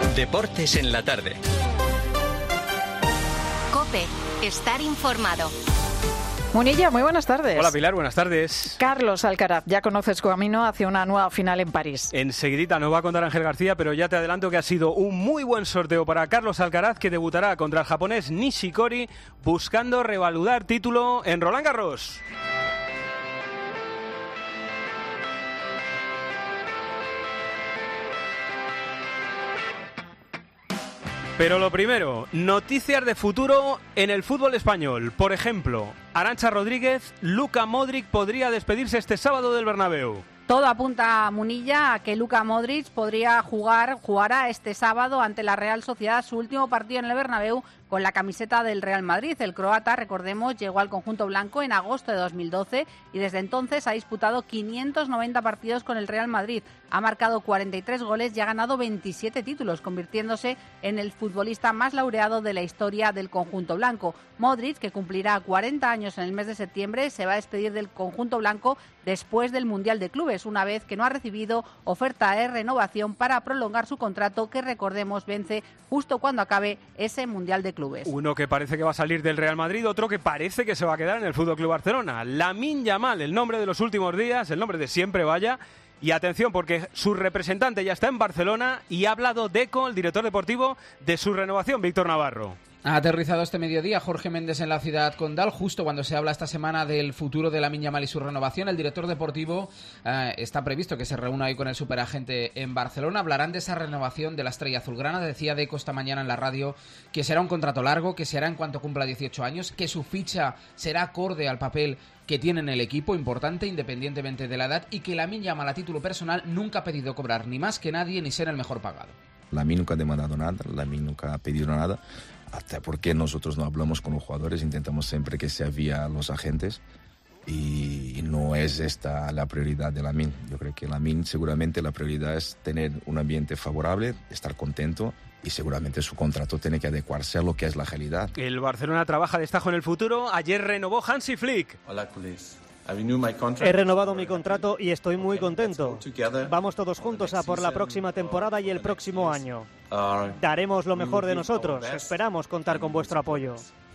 Deportes en la tarde. COPE. Estar informado. Munilla, muy buenas tardes. Hola Pilar, buenas tardes. Carlos Alcaraz, ya conoces su camino hacia una nueva final en París. Enseguidita nos va a contar Ángel García, pero ya te adelanto que ha sido un muy buen sorteo para Carlos Alcaraz, que debutará contra el japonés Nishikori, buscando revaludar título en Roland Garros. Pero lo primero, noticias de futuro en el fútbol español. Por ejemplo, Arantxa Rodríguez, Luka Modric podría despedirse este sábado del Bernabéu. Todo apunta, Munilla, a que Luka Modric jugará este sábado ante la Real Sociedad su último partido en el Bernabéu con la camiseta del Real Madrid. El croata, recordemos, llegó al conjunto blanco en agosto de 2012 y desde entonces ha disputado 590 partidos con el Real Madrid. Ha marcado 43 goles y ha ganado 27 títulos, convirtiéndose en el futbolista más laureado de la historia del conjunto blanco. Modric, que cumplirá 40 años en el mes de septiembre, se va a despedir del conjunto blanco después del Mundial de Clubes, una vez que no ha recibido oferta de renovación para prolongar su contrato, que recordemos vence justo cuando acabe ese Mundial de Clubes. Uno que parece que va a salir del Real Madrid, otro que parece que se va a quedar en el FC Barcelona. Lamine Yamal, el nombre de los últimos días, el nombre de siempre, vaya. Y atención, porque su representante ya está en Barcelona y ha hablado Deco, el director deportivo, de su renovación, Víctor Navarro. Ha aterrizado este mediodía Jorge Méndez en la ciudad condal, justo cuando se habla esta semana del futuro de Lamine Yamal y su renovación. El director deportivo está previsto que se reúna hoy con el superagente en Barcelona. Hablarán de esa renovación de la estrella azulgrana. Decía Deco esta mañana en la radio que será un contrato largo, que se hará en cuanto cumpla 18 años, que su ficha será acorde al papel que tiene en el equipo, importante independientemente de la edad, y que Lamine Yamal a título personal nunca ha pedido cobrar ni más que nadie ni ser el mejor pagado. Lamine nunca ha demandado nada, Lamine nunca ha pedido nada. Hasta porque nosotros no hablamos con los jugadores, intentamos siempre que sea vía los agentes y no es esta la prioridad de Lamine. Yo creo que Lamine seguramente la prioridad es tener un ambiente favorable, estar contento y seguramente su contrato tiene que adecuarse a lo que es la realidad. El Barcelona trabaja de destajo en el futuro. Ayer renovó Hansi Flick. Hola, culés. He renovado mi contrato y estoy muy contento. Vamos todos juntos a por la próxima temporada y el próximo año. Daremos lo mejor de nosotros. Esperamos contar con vuestro apoyo.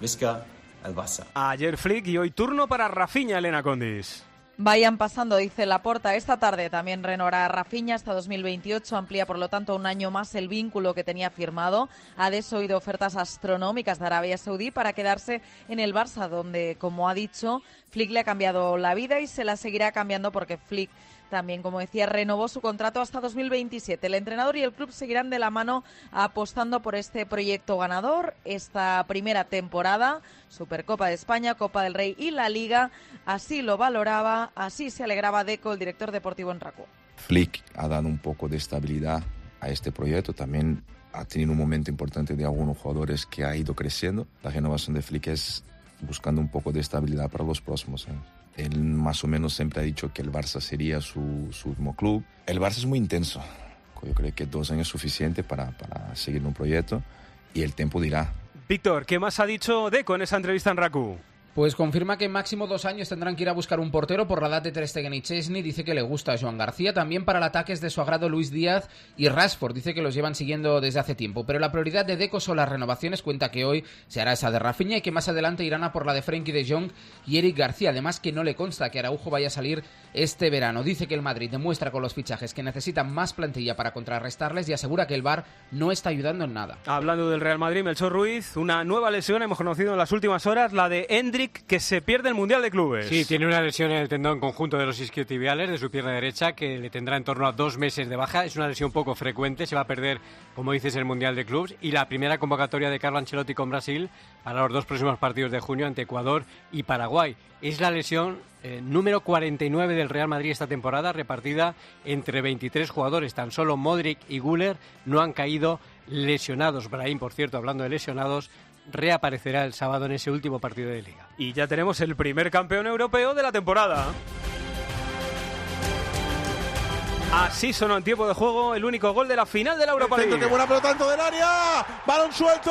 Ayer Flick y hoy turno para Rafinha, Elena Condis. Vayan pasando, dice Laporta. Esta tarde también renovará Rafinha hasta 2028. Amplía, por lo tanto, un año más el vínculo que tenía firmado. Ha desoído ofertas astronómicas de Arabia Saudí para quedarse en el Barça, donde, como ha dicho, Flick le ha cambiado la vida y se la seguirá cambiando porque Flick también, como decía, renovó su contrato hasta 2027. El entrenador y el club seguirán de la mano apostando por este proyecto ganador. Esta primera temporada, Supercopa de España, Copa del Rey y la Liga, así lo valoraba, así se alegraba Deco, el director deportivo en RACU. Flick ha dado un poco de estabilidad a este proyecto, también ha tenido un momento importante de algunos jugadores que ha ido creciendo. La renovación de Flick es buscando un poco de estabilidad para los próximos años. Él más o menos siempre ha dicho que el Barça sería su último club. El Barça es muy intenso. Yo creo que 2 años es suficiente para seguir un proyecto y el tiempo dirá. Víctor, ¿qué más ha dicho Deco en esa entrevista en RACU? Pues confirma que máximo 2 años tendrán que ir a buscar un portero por la edad de Ter Stegen y Chesney. Dice que le gusta a Joan García. También para el ataque es de su agrado Luis Díaz y Rashford. Dice que los llevan siguiendo desde hace tiempo. Pero la prioridad de Deco son las renovaciones. Cuenta que hoy se hará esa de Rafinha y que más adelante irán a por la de Frenkie de Jong y Eric García. Además que no le consta que Araujo vaya a salir este verano. Dice que el Madrid demuestra con los fichajes que necesitan más plantilla para contrarrestarles y asegura que el VAR no está ayudando en nada. Hablando del Real Madrid, Melchor Ruiz, una nueva lesión hemos conocido en las últimas horas, la de Endrick, que se pierde el Mundial de Clubes. Sí, tiene una lesión en el tendón conjunto de los isquiotibiales de su pierna derecha que le tendrá en torno a 2 meses de baja. Es una lesión poco frecuente, se va a perder, como dices, el Mundial de Clubes y la primera convocatoria de Carlo Ancelotti con Brasil para los 2 próximos partidos de junio ante Ecuador y Paraguay. Es la lesión número 49 del Real Madrid esta temporada, repartida entre 23 jugadores. Tan solo Modric y Güler no han caído lesionados. Brahim, por cierto, hablando de lesionados, reaparecerá el sábado en ese último partido de Liga. Y ya tenemos el primer campeón europeo de la temporada. Así sonó en tiempo de juego el único gol de la final de la Europa League. ¡Qué buena pelota dentro del área! ¡Balón suelto!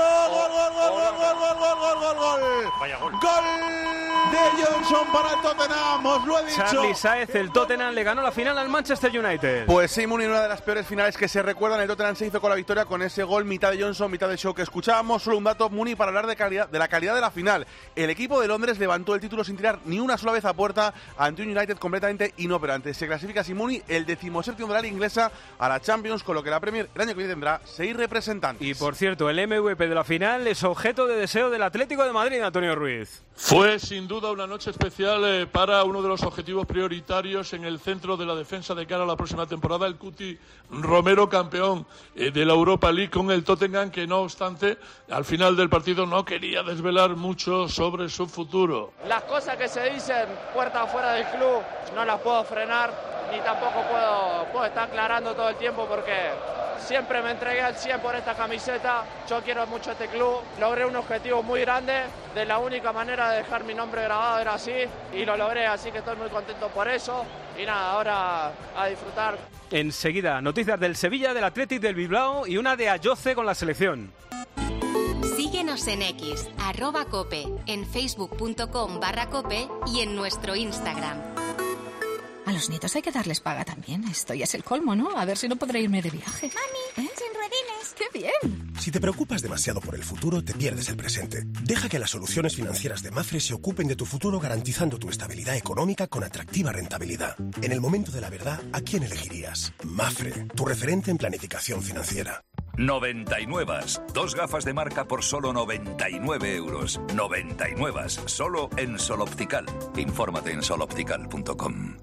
¡Gol! Vaya gol. ¡Gol de Johnson para el Tottenham! ¡Os lo he dicho! Charly Sáez, el Tottenham, le ganó la final al Manchester United. Pues sí, Muni, una de las peores finales que se recuerdan. El Tottenham se hizo con la victoria con ese gol, mitad de Johnson, mitad de Shaw, que escuchábamos. Solo un dato, Muni, para hablar de la calidad de la final. El equipo de Londres levantó el título sin tirar ni una sola vez a puerta ante un United completamente inoperante. Se clasifica Simuni el 17º de la liga inglesa a la Champions, con lo que la Premier el año que viene tendrá 6 representantes. Y por cierto, el MVP de la final es objeto de deseo del Atlético de Madrid, Antonio Ruiz. Fue sin duda una noche especial para uno de los objetivos prioritarios en el centro de la defensa de cara a la próxima temporada, el Cuti Romero, campeón de la Europa League con el Tottenham, que no obstante al final del partido no quería desvelar mucho sobre su futuro. Las cosas que se dicen puerta afuera del club no las puedo frenar, ni tampoco puedo estar aclarando todo el tiempo, porque siempre me entregué al 100 por esta camiseta. Yo quiero mucho este club, logré un objetivo muy grande, de la única manera de dejar mi nombre grabado era así, y lo logré, así que estoy muy contento por eso. Y nada, ahora a disfrutar. Enseguida, noticias del Sevilla, del Athletic, del Bilbao y una de Ayoce con la selección. Síguenos en X, @cope, en facebook.com/cope y en nuestro Instagram. A los nietos hay que darles paga también. Esto ya es el colmo, ¿no? A ver si no podré irme de viaje. Mami, sin ruedines. ¡Qué bien! Si te preocupas demasiado por el futuro, te pierdes el presente. Deja que las soluciones financieras de Mafre se ocupen de tu futuro, garantizando tu estabilidad económica con atractiva rentabilidad. En el momento de la verdad, ¿a quién elegirías? Mafre, tu referente en planificación financiera. 99. 2 gafas de marca por solo 99 euros. 99. Solo en Sol Optical. Infórmate en soloptical.com.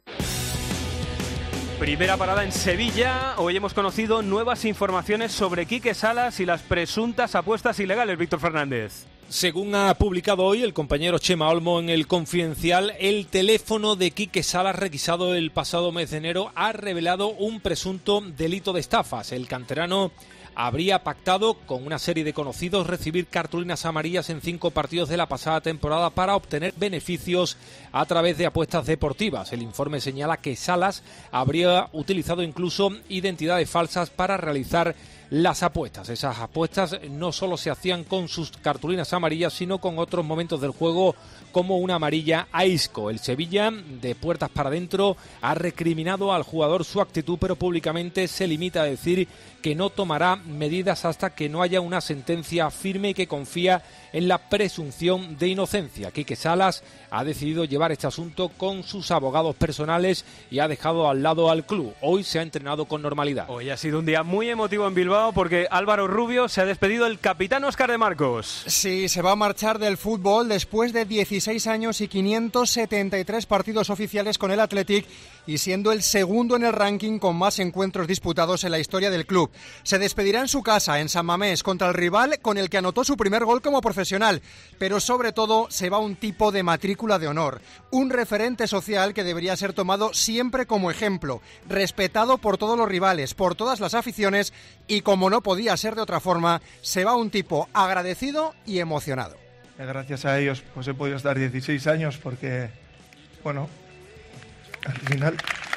Primera parada en Sevilla. Hoy hemos conocido nuevas informaciones sobre Quique Salas y las presuntas apuestas ilegales. Víctor Fernández. Según ha publicado hoy el compañero Chema Olmo en El Confidencial, el teléfono de Quique Salas, requisado el pasado mes de enero, ha revelado un presunto delito de estafas. El canterano habría pactado con una serie de conocidos recibir cartulinas amarillas en 5 partidos de la pasada temporada para obtener beneficios a través de apuestas deportivas. El informe señala que Salas habría utilizado incluso identidades falsas para realizar las apuestas. Esas apuestas no solo se hacían con sus cartulinas amarillas, sino con otros momentos del juego, como una amarilla a Isco. El Sevilla, de puertas para adentro, ha recriminado al jugador su actitud, pero públicamente se limita a decir que no tomará medidas hasta que no haya una sentencia firme y que confía en la presunción de inocencia. Quique Salas ha decidido llevar este asunto con sus abogados personales y ha dejado al lado al club. Hoy se ha entrenado con normalidad. Hoy ha sido un día muy emotivo en Bilbao porque Álvaro Rubio se ha despedido del capitán Óscar de Marcos. Sí, se va a marchar del fútbol después de 16 años y 573 partidos oficiales con el Athletic y siendo el segundo en el ranking con más encuentros disputados en la historia del club. Se despedirá en su casa, en San Mamés, contra el rival con el que anotó su primer gol como profesional, pero sobre todo se va un tipo de matrícula de honor, un referente social que debería ser tomado siempre como ejemplo, respetado por todos los rivales, por todas las aficiones y, como no podía ser de otra forma, se va un tipo agradecido y emocionado. Gracias a ellos pues he podido estar 16 años porque, bueno, al final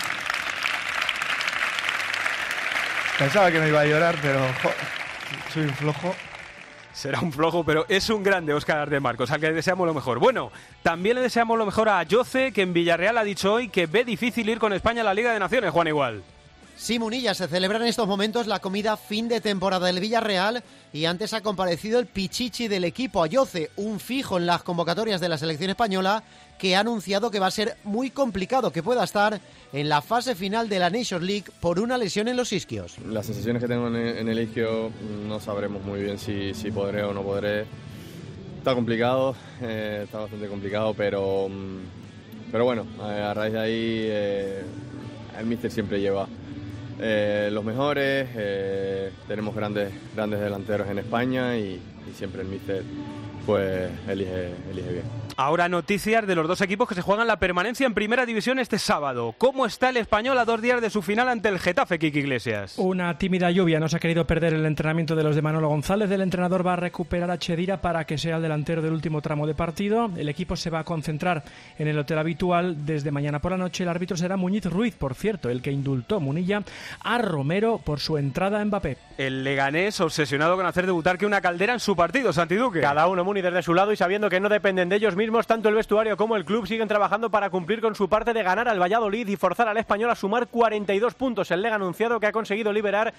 pensaba que no iba a llorar, pero soy un flojo. Será un flojo, pero es un grande Óscar de Marcos, al que le deseamos lo mejor. Bueno, también le deseamos lo mejor a Ayoce, que en Villarreal ha dicho hoy que ve difícil ir con España a la Liga de Naciones, Juan Igual. Sí, Munilla, se celebra en estos momentos la comida fin de temporada del Villarreal y antes ha comparecido el pichichi del equipo Ayoce, un fijo en las convocatorias de la selección española, que ha anunciado que va a ser muy complicado que pueda estar en la fase final de la Nations League por una lesión en los isquios. Las sensaciones que tengo en el isquio no sabremos muy bien si podré o no podré. Está complicado, está bastante complicado, pero bueno, a raíz de ahí el míster siempre lleva los mejores, tenemos grandes delanteros en España y siempre el míster pues elige bien. Ahora noticias de los dos equipos que se juegan la permanencia en Primera División este sábado. ¿Cómo está el Español a 2 días de su final ante el Getafe, Kiki Iglesias? Una tímida lluvia no se ha querido perder el entrenamiento de los de Manolo González. El entrenador va a recuperar a Chedira para que sea el delantero del último tramo de partido. El equipo se va a concentrar en el hotel habitual desde mañana por la noche. El árbitro será Muñiz Ruiz, por cierto, el que indultó Munilla a Romero por su entrada a Mbappé. El Leganés obsesionado con hacer debutar que una Caldera en su partido, Santi Duque. Cada uno, Muni, desde su lado y sabiendo que no dependen de ellos mismos, tanto el vestuario como el club siguen trabajando para cumplir con su parte de ganar al Valladolid y forzar al Español a sumar 42 puntos. El Lega ha anunciado que ha conseguido liberar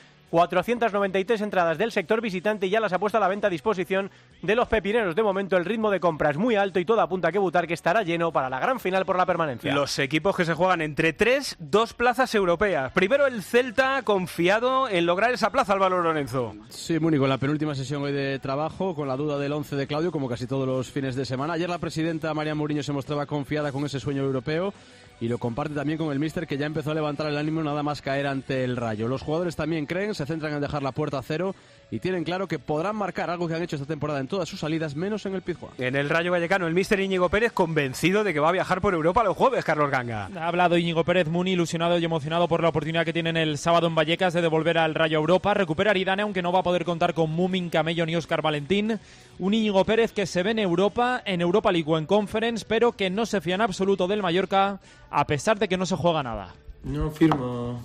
493 entradas del sector visitante y ya las ha puesto a la venta a disposición de los pepineros. De momento el ritmo de compra es muy alto y todo apunta a que Butarque estará lleno para la gran final por la permanencia. Los equipos que se juegan entre 2 plazas europeas. Primero el Celta, confiado en lograr esa plaza, Álvaro Lorenzo. Sí, Muni, con la penúltima sesión hoy de trabajo, con la duda del 11 de Claudio, como casi todos los fines de semana. Ayer la presidenta María Mourinho se mostraba confiada con ese sueño europeo y lo comparte también con el míster, que ya empezó a levantar el ánimo nada más caer ante el Rayo. Los jugadores también creen, se centran en dejar la puerta a cero y tienen claro que podrán marcar algo que han hecho esta temporada en todas sus salidas, menos en el Pizjuán. En el Rayo Vallecano, el míster Íñigo Pérez convencido de que va a viajar por Europa los jueves, Carlos Ganga. Ha hablado Íñigo Pérez muy ilusionado y emocionado por la oportunidad que tienen el sábado en Vallecas de devolver al Rayo a Europa. Recupera Aridane, aunque no va a poder contar con Mumin, Camello ni Óscar Valentín. Un Íñigo Pérez que se ve en Europa League o en Conference, pero que no se fía en absoluto del Mallorca, a pesar de que no se juega nada. No firmo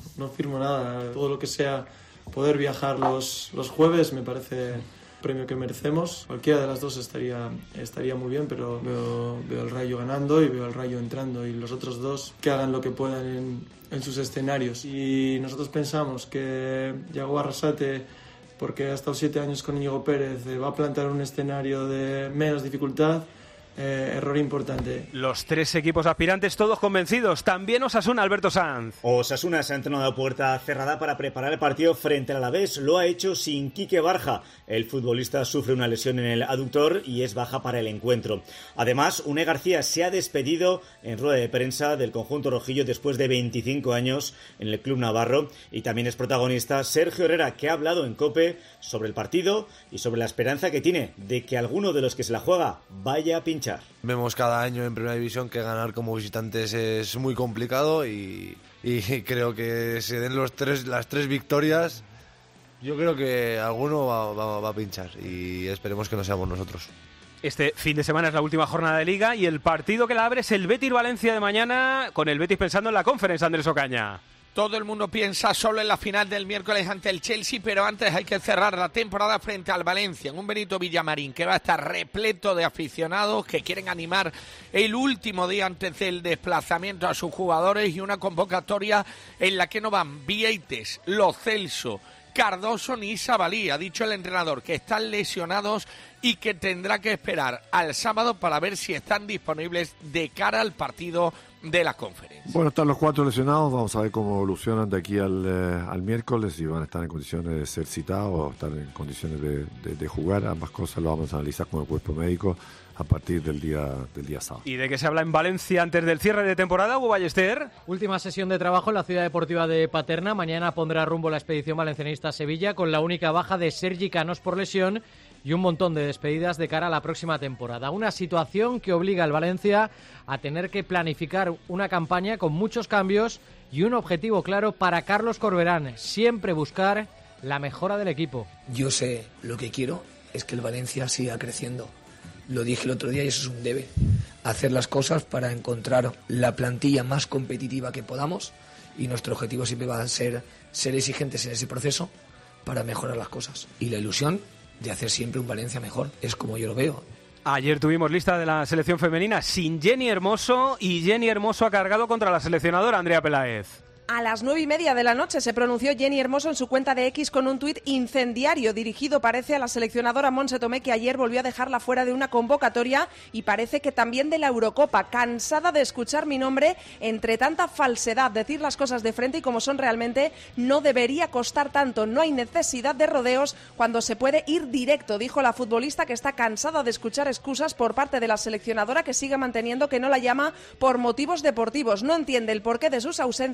nada. Todo lo que sea poder viajar los jueves me parece un premio que merecemos. Cualquiera de las dos estaría muy bien, pero veo al Rayo ganando y veo al Rayo entrando, y los otros dos que hagan lo que puedan en sus escenarios. Y nosotros pensamos que Yago Arrasate, porque ha estado 7 años con Íñigo Pérez, va a plantar un escenario de menos dificultad. Error importante. Los 3 equipos aspirantes todos convencidos. También Osasuna, Alberto Sanz. Osasuna se ha entrenado a puerta cerrada para preparar el partido frente al Alavés. Lo ha hecho sin Quique Barja. El futbolista sufre una lesión en el aductor y es baja para el encuentro. Además, Une García se ha despedido en rueda de prensa del conjunto rojillo después de 25 años en el club navarro. Y también es protagonista Sergio Herrera, que ha hablado en COPE sobre el partido y sobre la esperanza que tiene de que alguno de los que se la juega vaya a pinchar. Vemos cada año en Primera División que ganar como visitantes es muy complicado y creo que se den las tres victorias. Yo creo que alguno va a pinchar y esperemos que no seamos nosotros. Este fin de semana es la última jornada de Liga y el partido que la abre es el Betis-Valencia de mañana, con el Betis pensando en la Conference, Andrés Ocaña. Todo el mundo piensa solo en la final del miércoles ante el Chelsea, pero antes hay que cerrar la temporada frente al Valencia, en un Benito Villamarín que va a estar repleto de aficionados que quieren animar el último día antes del desplazamiento a sus jugadores, y una convocatoria en la que no van Vieites, Lo Celso, Cardoso ni Sabalí. Ha dicho el entrenador que están lesionados y que tendrá que esperar al sábado para ver si están disponibles de cara al partido de la Conference. Bueno, están los 4 lesionados, vamos a ver cómo evolucionan de aquí al miércoles, si van a estar en condiciones de ser citados o estar en condiciones de jugar. Ambas cosas lo vamos a analizar con el cuerpo médico a partir del día sábado. ¿Y de qué se habla en Valencia antes del cierre de temporada, Hugo Ballester? Última sesión de trabajo en la ciudad deportiva de Paterna. Mañana pondrá rumbo la expedición valencianista a Sevilla, con la única baja de Sergi Canós por lesión y un montón de despedidas de cara a la próxima temporada. Una situación que obliga al Valencia a tener que planificar una campaña con muchos cambios y un objetivo claro para Carlos Corberán: siempre buscar la mejora del equipo. Yo sé lo que quiero, es que el Valencia siga creciendo. Lo dije el otro día y eso es un debe. Hacer las cosas para encontrar la plantilla más competitiva que podamos, y nuestro objetivo siempre va a ser exigentes en ese proceso para mejorar las cosas. Y la ilusión de hacer siempre un Valencia mejor, es como yo lo veo. Ayer tuvimos lista de la selección femenina sin Jenny Hermoso, y Jenny Hermoso ha cargado contra la seleccionadora Andrea Peláez. A las 9:30 de la noche se pronunció Jenny Hermoso en su cuenta de X con un tuit incendiario dirigido, parece, a la seleccionadora Montse Tomé, que ayer volvió a dejarla fuera de una convocatoria y parece que también de la Eurocopa. Cansada de escuchar mi nombre entre tanta falsedad, decir las cosas de frente y como son realmente no debería costar tanto. No hay necesidad de rodeos cuando se puede ir directo, dijo la futbolista, que está cansada de escuchar excusas por parte de la seleccionadora, que sigue manteniendo que no la llama por motivos deportivos. No entiende el porqué de sus ausencias.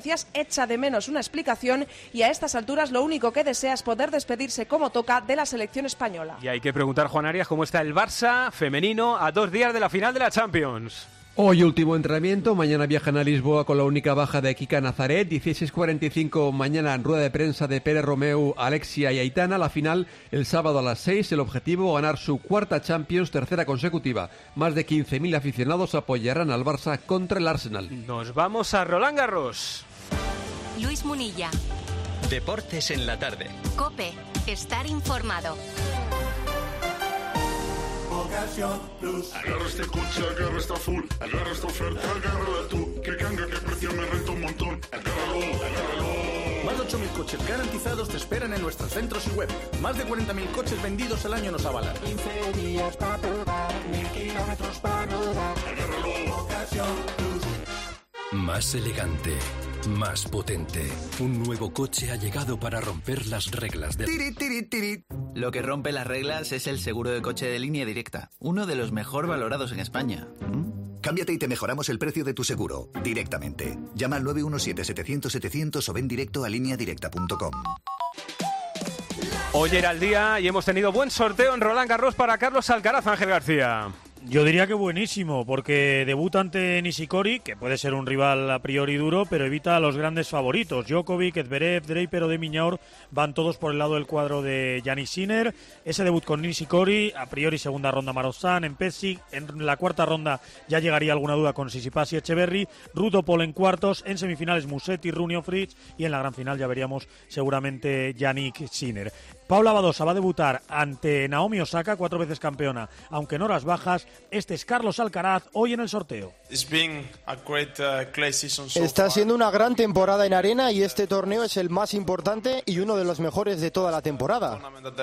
echa de menos una explicación y a estas alturas lo único que desea es poder despedirse como toca de la selección española. Y hay que preguntar, Juan Arias, cómo está el Barça femenino a 2 días de la final de la Champions. Hoy último entrenamiento, mañana viajan a Lisboa con la única baja de Kika Nazaret, 16:45 mañana en rueda de prensa de Pérez Romeu, Alexia y Aitana, la final el sábado a las 6, el objetivo ganar su cuarta Champions, tercera consecutiva. Más de 15.000 aficionados apoyarán al Barça contra el Arsenal. Nos vamos a Roland Garros. Luis Munilla. Deportes en la tarde. COPE, estar informado. Ocasión Plus. Agarra este coche, agarra esta full, agarra esta oferta, agárrala tú. Que canga, que precio, me renta un montón. Agárralo, agárralo. Más de 8.000 coches garantizados te esperan en nuestros centros y web. Más de 40.000 coches vendidos al año nos avalan. 15 días para probar, 1.000 kilómetros para rodar. Agárralo, Ocasión Plus. Más elegante, más potente. Un nuevo coche ha llegado para romper las reglas de... Tiri, tiri, tiri. Lo que rompe las reglas es el seguro de coche de Línea Directa, uno de los mejor valorados en España. Cámbiate y te mejoramos el precio de tu seguro, directamente. Llama al 917-700-700 o ven directo a lineadirecta.com. Hoy era el día y hemos tenido buen sorteo en Roland Garros para Carlos Alcaraz, Ángel García. Yo diría que buenísimo, porque debuta ante Nishikori, que puede ser un rival a priori duro, pero evita a los grandes favoritos. Djokovic, Zverev, Draper o de Minaur van todos por el lado del cuadro de Jannik Sinner. Ese debut con Nishikori, a priori segunda ronda Marozsan, en Pesic. En la cuarta ronda ya llegaría alguna duda con Tsitsipas y Echeverry. Rudopol en cuartos, en semifinales Musetti, Runio, Fritz, y en la gran final ya veríamos seguramente Jannik Sinner. Paula Badosa va a debutar ante Naomi Osaka, 4 veces campeona, aunque en horas bajas. Este es Carlos Alcaraz, hoy en el sorteo. Está siendo una gran temporada en arena y este torneo es el más importante y uno de los mejores de toda la temporada.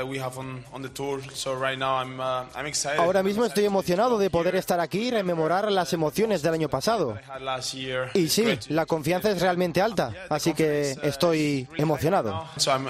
Ahora mismo estoy emocionado de poder estar aquí y rememorar las emociones del año pasado. Y sí, la confianza es realmente alta, así que estoy emocionado.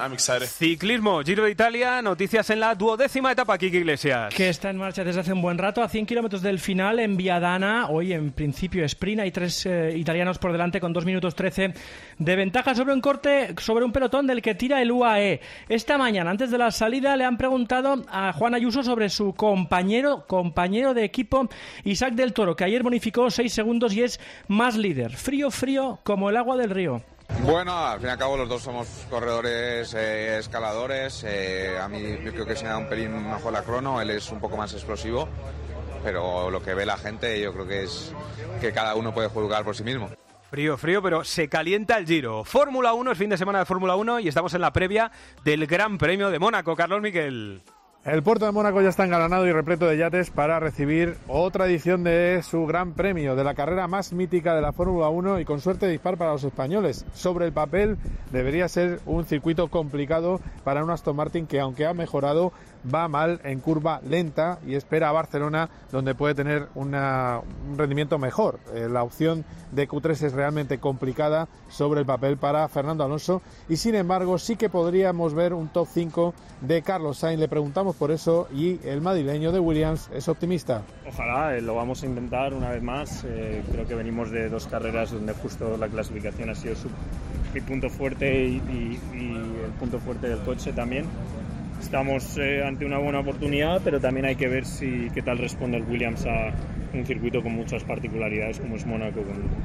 Ciclismo, Giro de Italia, noticias en la 12ª etapa, Kiki Iglesias. Que está en marcha desde hace un buen rato, a 100 kilómetros del final en Viadana. Hoy en principio sprint, hay 3 italianos por delante con 2 minutos 13 de ventaja sobre un pelotón del que tira el UAE. Esta mañana, antes de la salida, le han preguntado a Juan Ayuso sobre su compañero de equipo, Isaac del Toro, que ayer bonificó 6 segundos y es más líder. Frío como el agua del río. Bueno, al fin y al cabo los dos somos corredores, escaladores. A mí yo creo que se me da un pelín mejor la crono, él es un poco más explosivo, pero lo que ve la gente yo creo que es que cada uno puede juzgar por sí mismo. Frío, pero se calienta el Giro. Fórmula 1, el fin de semana de Fórmula 1 y estamos en la previa del Gran Premio de Mónaco. Carlos Miquel. El puerto de Mónaco ya está engalanado y repleto de yates para recibir otra edición de su Gran Premio, de la carrera más mítica de la Fórmula 1 y con suerte dispar para los españoles. Sobre el papel debería ser un circuito complicado para un Aston Martin que, aunque ha mejorado, va mal en curva lenta y espera a Barcelona, donde puede tener un rendimiento mejor. La opción de Q3 es realmente complicada sobre el papel para Fernando Alonso y, sin embargo, sí que podríamos ver un top 5 de Carlos Sainz. Le preguntamos por eso y el madrileño de Williams es optimista. Ojalá, lo vamos a intentar una vez más. Creo que venimos de 2 carreras donde justo la clasificación ha sido mi punto fuerte y el punto fuerte del coche también. Estamos ante una buena oportunidad, pero también hay que ver qué tal responde el Williams a un circuito con muchas particularidades como es Mónaco,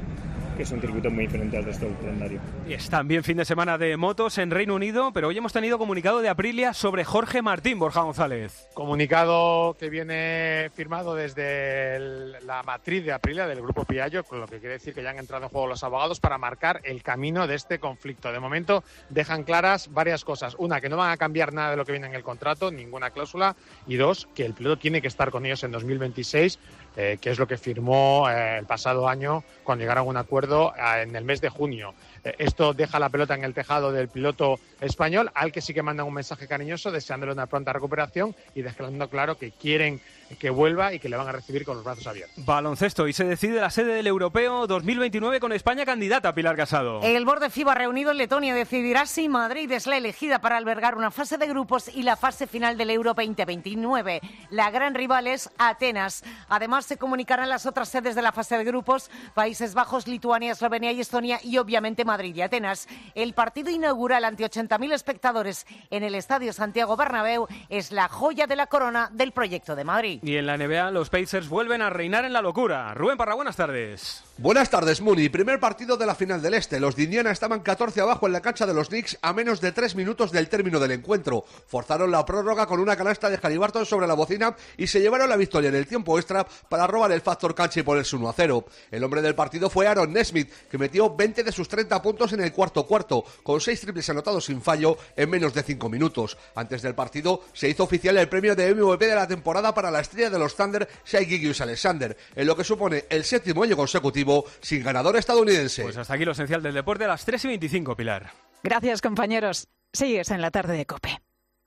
que es un circuito muy diferente al resto del calendario. Y es también fin de semana de motos en Reino Unido, pero hoy hemos tenido comunicado de Aprilia sobre Jorge Martín. Borja González. Comunicado que viene firmado desde la matriz de Aprilia, del grupo Piaggio, con lo que quiere decir que ya han entrado en juego los abogados para marcar el camino de este conflicto. De momento dejan claras varias cosas. Una, que no van a cambiar nada de lo que viene en el contrato, ninguna cláusula. Y 2, que el piloto tiene que estar con ellos en 2026, que es lo que firmó el pasado año cuando llegaron a un acuerdo en el mes de junio. Esto deja la pelota en el tejado del piloto español, al que sí que mandan un mensaje cariñoso deseándole una pronta recuperación y dejando claro que quieren que vuelva y que le van a recibir con los brazos abiertos. Baloncesto, y se decide la sede del Europeo 2029 con España candidata, Pilar Casado. El Borde FIBA reunido en Letonia decidirá si Madrid es la elegida para albergar una fase de grupos y la fase final del Euro 2029. La gran rival es Atenas. Además, se comunicarán las otras sedes de la fase de grupos: Países Bajos, Lituania, Eslovenia y Estonia, y obviamente Madrid Madrid y Atenas. El partido inaugural ante 80.000 espectadores en el Estadio Santiago Bernabéu es la joya de la corona del proyecto de Madrid. Y en la NBA los Pacers vuelven a reinar en la locura. Rubén Parra, buenas tardes. Buenas tardes, Muni. Primer partido de la final del Este. Los de Indiana estaban 14 abajo en la cancha de los Knicks a menos de 3 minutos del término del encuentro. Forzaron la prórroga con una canasta de Haliburton sobre la bocina y se llevaron la victoria en el tiempo extra para robar el factor cancha y ponerse 1-0. El hombre del partido fue Aaron Nesmith, que metió 20 de sus 30 puntos en el cuarto, con 6 triples anotados sin fallo en menos de 5 minutos. Antes del partido se hizo oficial el premio de MVP de la temporada para la estrella de los Thunder, Shai Gilgeous-Alexander, en lo que supone el 7º año consecutivo sin ganador estadounidense. Pues hasta aquí lo esencial del deporte a las 3:25, Pilar. Gracias, compañeros. Sigues en la tarde de COPE.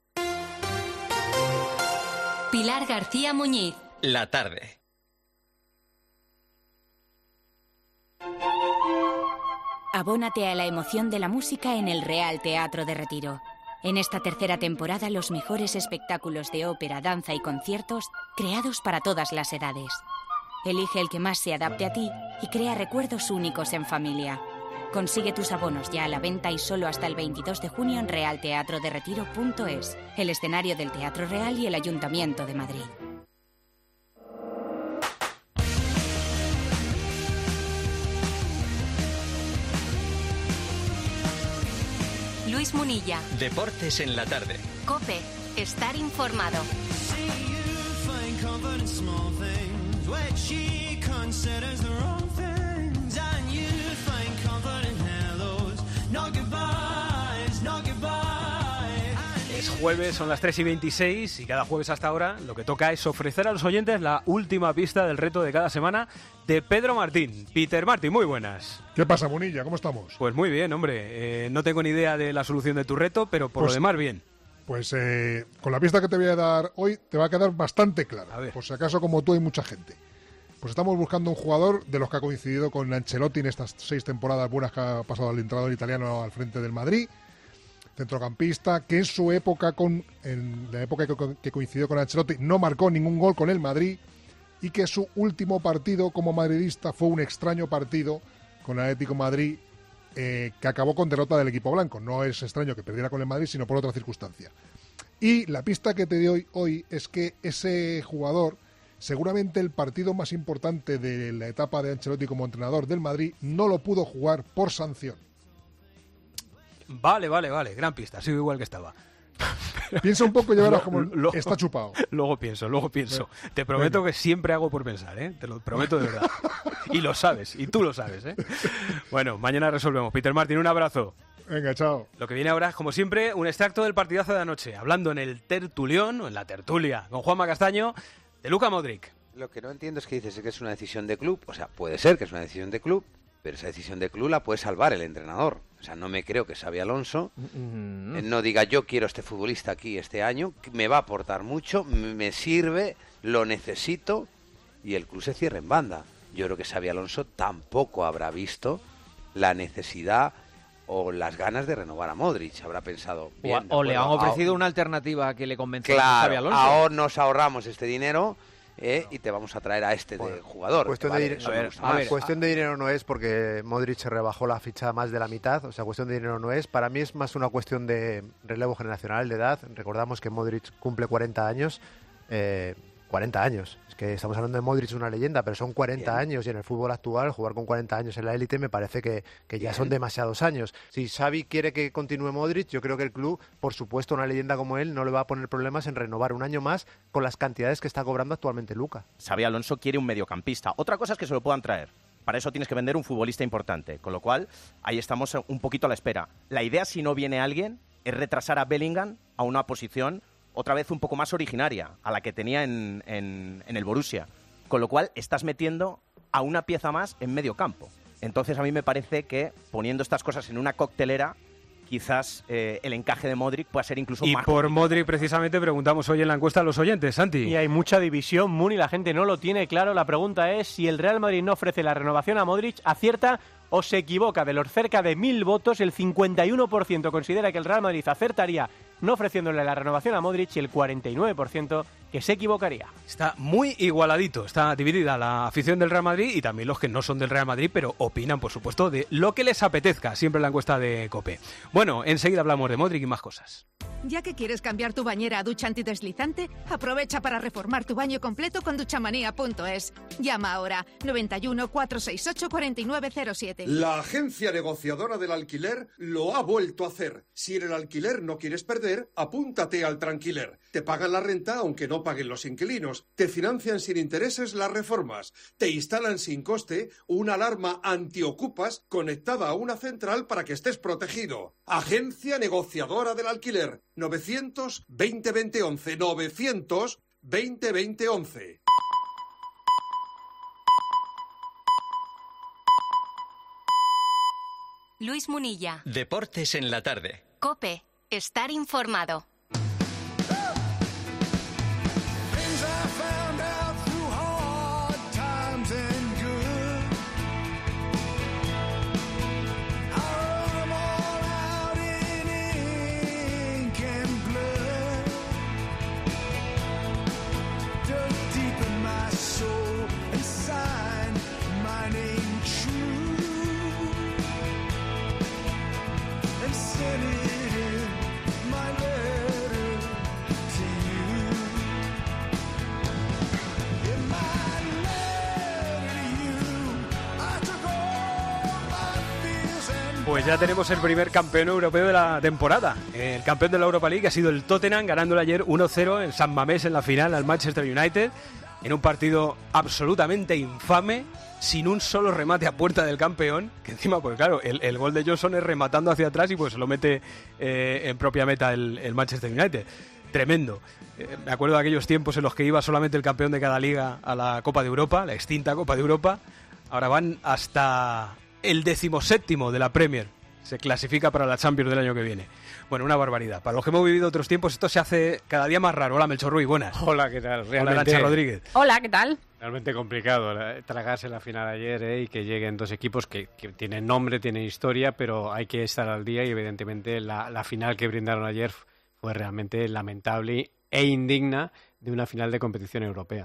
Pilar García Muñiz. La tarde. Abónate a la emoción de la música en el Real Teatro de Retiro. En esta tercera temporada, los mejores espectáculos de ópera, danza y conciertos creados para todas las edades. Elige el que más se adapte a ti y crea recuerdos únicos en familia. Consigue tus abonos ya a la venta y solo hasta el 22 de junio en realteatroderetiro.es, el escenario del Teatro Real y el Ayuntamiento de Madrid. Luis Munilla. Deportes en la tarde. COPE. Estar informado. Es jueves, son las 3:26 y cada jueves hasta ahora lo que toca es ofrecer a los oyentes la última pista del reto de cada semana de Pedro Martín. Peter Martín, muy buenas. ¿Qué pasa, Munilla? ¿Cómo estamos? Pues muy bien, hombre. No tengo ni idea de la solución de tu reto, pero por lo demás bien. Pues con la pista que te voy a dar hoy te va a quedar bastante clara. Por si acaso, como tú, hay mucha gente. Pues estamos buscando un jugador de los que ha coincidido con Ancelotti en estas 6 temporadas buenas que ha pasado el entrenador italiano al frente del Madrid. Centrocampista que en su época, en la época que coincidió con Ancelotti, no marcó ningún gol con el Madrid y que su último partido como madridista fue un extraño partido con el Atlético de Madrid que acabó con derrota del equipo blanco. No es extraño que perdiera con el Madrid, sino por otra circunstancia. Y la pista que te doy hoy es que ese jugador, seguramente el partido más importante de la etapa de Ancelotti como entrenador del Madrid, no lo pudo jugar por sanción. Vale. Gran pista. Sigo igual que estaba. Piensa un poco y ya verás como está chupado. Luego pienso. Te prometo que siempre hago por pensar, ¿eh? Te lo prometo de verdad. Y lo sabes, y tú lo sabes, ¿eh? Bueno, mañana resolvemos. Peter Martín, un abrazo. Venga, chao. Lo que viene ahora es, como siempre, un extracto del partidazo de anoche, hablando en el tertulión, o en la tertulia, con Juanma Castaño, de Luka Modric. Lo que no entiendo es que dices que es una decisión de club. O sea, puede ser que es una decisión de club, pero esa decisión de club la puede salvar el entrenador. O sea, no me creo que Xabi Alonso no diga yo quiero este futbolista aquí este año, me va a aportar mucho, me sirve, lo necesito, y el club se cierre en banda. Yo creo que Xabi Alonso tampoco habrá visto la necesidad o las ganas de renovar a Modric. Habrá pensado bien, o le han ofrecido una alternativa que le convence a Xabi Alonso. Ahora nos ahorramos este dinero y te vamos a traer a este de jugador. Cuestión de dinero no es, porque Modric se rebajó la ficha más de la mitad. O sea, cuestión de dinero no es. Para mí es más una cuestión de relevo generacional, de edad. Recordamos que Modric cumple 40 años. 40 años. Es que estamos hablando de Modric, una leyenda, pero son 40 años y en el fútbol actual jugar con 40 años en la élite me parece que ya son demasiados años. Si Xavi quiere que continúe Modric, yo creo que el club, por supuesto, una leyenda como él no le va a poner problemas en renovar un año más con las cantidades que está cobrando actualmente Luka. Xabi Alonso quiere un mediocampista. Otra cosa es que se lo puedan traer. Para eso tienes que vender un futbolista importante, con lo cual ahí estamos un poquito a la espera. La idea, si no viene alguien, es retrasar a Bellingham a una posición otra vez un poco más originaria a la que tenía en el Borussia. Con lo cual estás metiendo a una pieza más en medio campo. Entonces a mí me parece que poniendo estas cosas en una coctelera, quizás el encaje de Modric pueda ser incluso más. Y por Modric precisamente preguntamos hoy en la encuesta a los oyentes, Santi. Y hay mucha división, Muni, la gente no lo tiene claro. La pregunta es si el Real Madrid no ofrece la renovación a Modric, ¿acierta o se equivoca? De los cerca de 1.000 votos, el 51% considera que el Real Madrid acertaría no ofreciéndole la renovación a Modric y el 49% que se equivocaría. Está muy igualadito, está dividida la afición del Real Madrid y también los que no son del Real Madrid, pero opinan, por supuesto, de lo que les apetezca, siempre en la encuesta de COPE. Bueno, enseguida hablamos de Modric y más cosas. Ya que quieres cambiar tu bañera a ducha antideslizante, aprovecha para reformar tu baño completo con duchamanía.es. Llama ahora 91 468 4907. La agencia negociadora del alquiler lo ha vuelto a hacer. Si en el alquiler no quieres perder, apúntate al Tranquiler. Te pagan la renta aunque no paguen los inquilinos. Te financian sin intereses las reformas. Te instalan sin coste una alarma antiocupas conectada a una central para que estés protegido. Agencia negociadora del alquiler. 900 20 20 11. 900 20 20 11. Luis Munilla. Deportes en la tarde. COPE. Estar informado. Pues ya tenemos el primer campeón europeo de la temporada. El campeón de la Europa League ha sido el Tottenham, ganándole ayer 1-0 en San Mamés en la final al Manchester United, en un partido absolutamente infame, sin un solo remate a puerta del campeón, que encima, pues claro, el gol de Johnson es rematando hacia atrás y pues lo mete en propia meta el Manchester United. Tremendo. Me acuerdo de aquellos tiempos en los que iba solamente el campeón de cada liga a la Copa de Europa, la extinta Copa de Europa. Ahora van hasta el 17º de la Premier. Se clasifica para la Champions del año que viene. Bueno, una barbaridad. Para los que hemos vivido otros tiempos, esto se hace cada día más raro. Hola, Melchor Ruiz, buenas. Hola, ¿qué tal? Hola, Arantxa Rodríguez. Hola, ¿qué tal? Realmente complicado tragarse la final ayer y que lleguen dos equipos que tienen nombre, tienen historia, pero hay que estar al día y evidentemente la final que brindaron ayer fue realmente lamentable e indigna de una final de competición europea.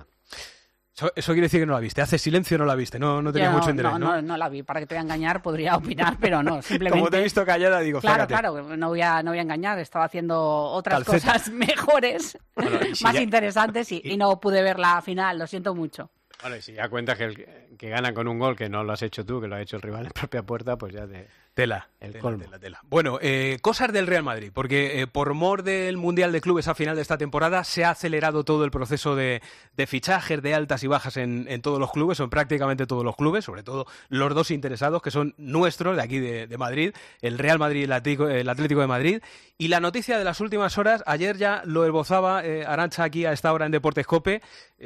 Eso quiere decir que no la viste. Hace silencio, no la viste. No tenía mucho interés, ¿no? No la vi. Para que te voy a engañar podría opinar, pero no. Simplemente. Como te he visto callada, digo, claro, fíjate. Claro, no voy a engañar. Estaba haciendo otras cosas mejores, más interesantes y no pude ver la final. Lo siento mucho. Bueno, y si ya cuentas que ganan con un gol que no lo has hecho tú, que lo ha hecho el rival en propia puerta, pues ya Tela. Bueno, cosas del Real Madrid, porque por mor del Mundial de Clubes a final de esta temporada se ha acelerado todo el proceso de fichajes, de altas y bajas en todos los clubes, o en prácticamente todos los clubes, sobre todo los dos interesados, que son nuestros, de aquí de Madrid, el Real Madrid y el Atlético de Madrid. Y la noticia de las últimas horas, ayer ya lo esbozaba Arantxa aquí a esta hora en Deportes COPE,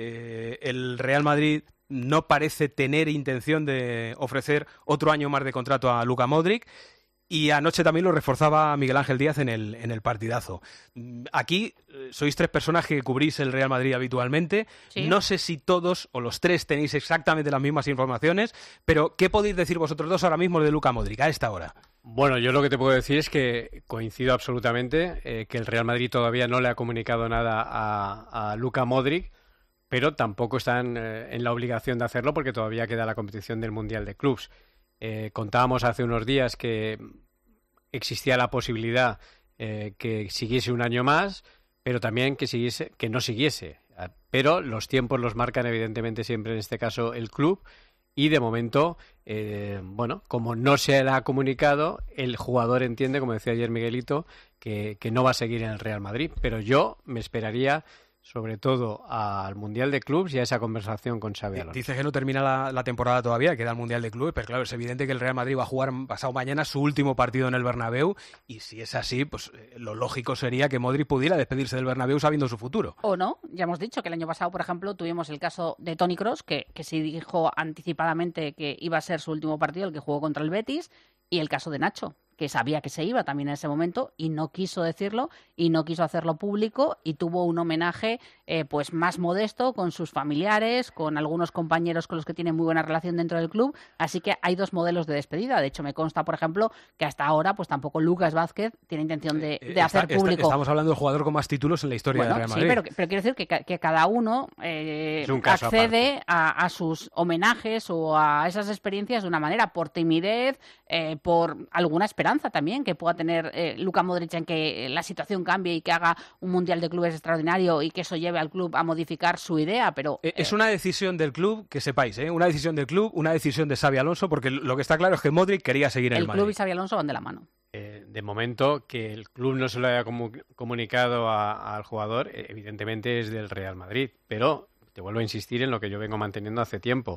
el Real Madrid no parece tener intención de ofrecer otro año más de contrato a Luka Modric, y anoche también lo reforzaba Miguel Ángel Díaz en el partidazo. Aquí sois tres personas que cubrís el Real Madrid habitualmente. ¿Sí? No sé si todos o los tres tenéis exactamente las mismas informaciones, pero ¿qué podéis decir vosotros dos ahora mismo de Luka Modric a esta hora? Bueno, yo lo que te puedo decir es que coincido absolutamente que el Real Madrid todavía no le ha comunicado nada a Luka Modric, pero tampoco están en la obligación de hacerlo porque todavía queda la competición del Mundial de Clubs. Contábamos hace unos días que existía la posibilidad que siguiese un año más, pero también que no siguiese. Pero los tiempos los marcan evidentemente siempre en este caso el club, y de momento, como no se le ha comunicado, el jugador entiende, como decía ayer Miguelito, que no va a seguir en el Real Madrid. Pero yo me esperaría sobre todo al Mundial de Clubs y a esa conversación con Xabi Alonso. Dice que no termina la temporada todavía, queda el Mundial de Clubes, pero claro, es evidente que el Real Madrid va a jugar pasado mañana su último partido en el Bernabéu, y si es así, pues lo lógico sería que Modric pudiera despedirse del Bernabéu sabiendo su futuro. O no, ya hemos dicho que el año pasado, por ejemplo, tuvimos el caso de Toni Kroos, que sí dijo anticipadamente que iba a ser su último partido, el que jugó contra el Betis, y el caso de Nacho, que sabía que se iba también en ese momento y no quiso decirlo y no quiso hacerlo público y tuvo un homenaje pues más modesto con sus familiares, con algunos compañeros con los que tiene muy buena relación dentro del club, así que hay dos modelos de despedida. De hecho, me consta, por ejemplo, que hasta ahora pues tampoco Lucas Vázquez tiene intención de hacer público. Estamos hablando del jugador con más títulos en la historia del Real Madrid. Sí, pero quiero decir que cada uno accede a sus homenajes o a esas experiencias de una manera, por timidez, por alguna esperanza también que pueda tener Luka Modric en que la situación cambie y que haga un Mundial de Clubes extraordinario y que eso lleve al club a modificar su idea, pero... Es una decisión del club, que sepáis, una decisión del club, una decisión de Xabi Alonso, porque lo que está claro es que Modric quería seguir en el Madrid. El club y Xabi Alonso van de la mano. De momento, que el club no se lo haya comunicado al jugador, evidentemente es del Real Madrid, pero te vuelvo a insistir en lo que yo vengo manteniendo hace tiempo.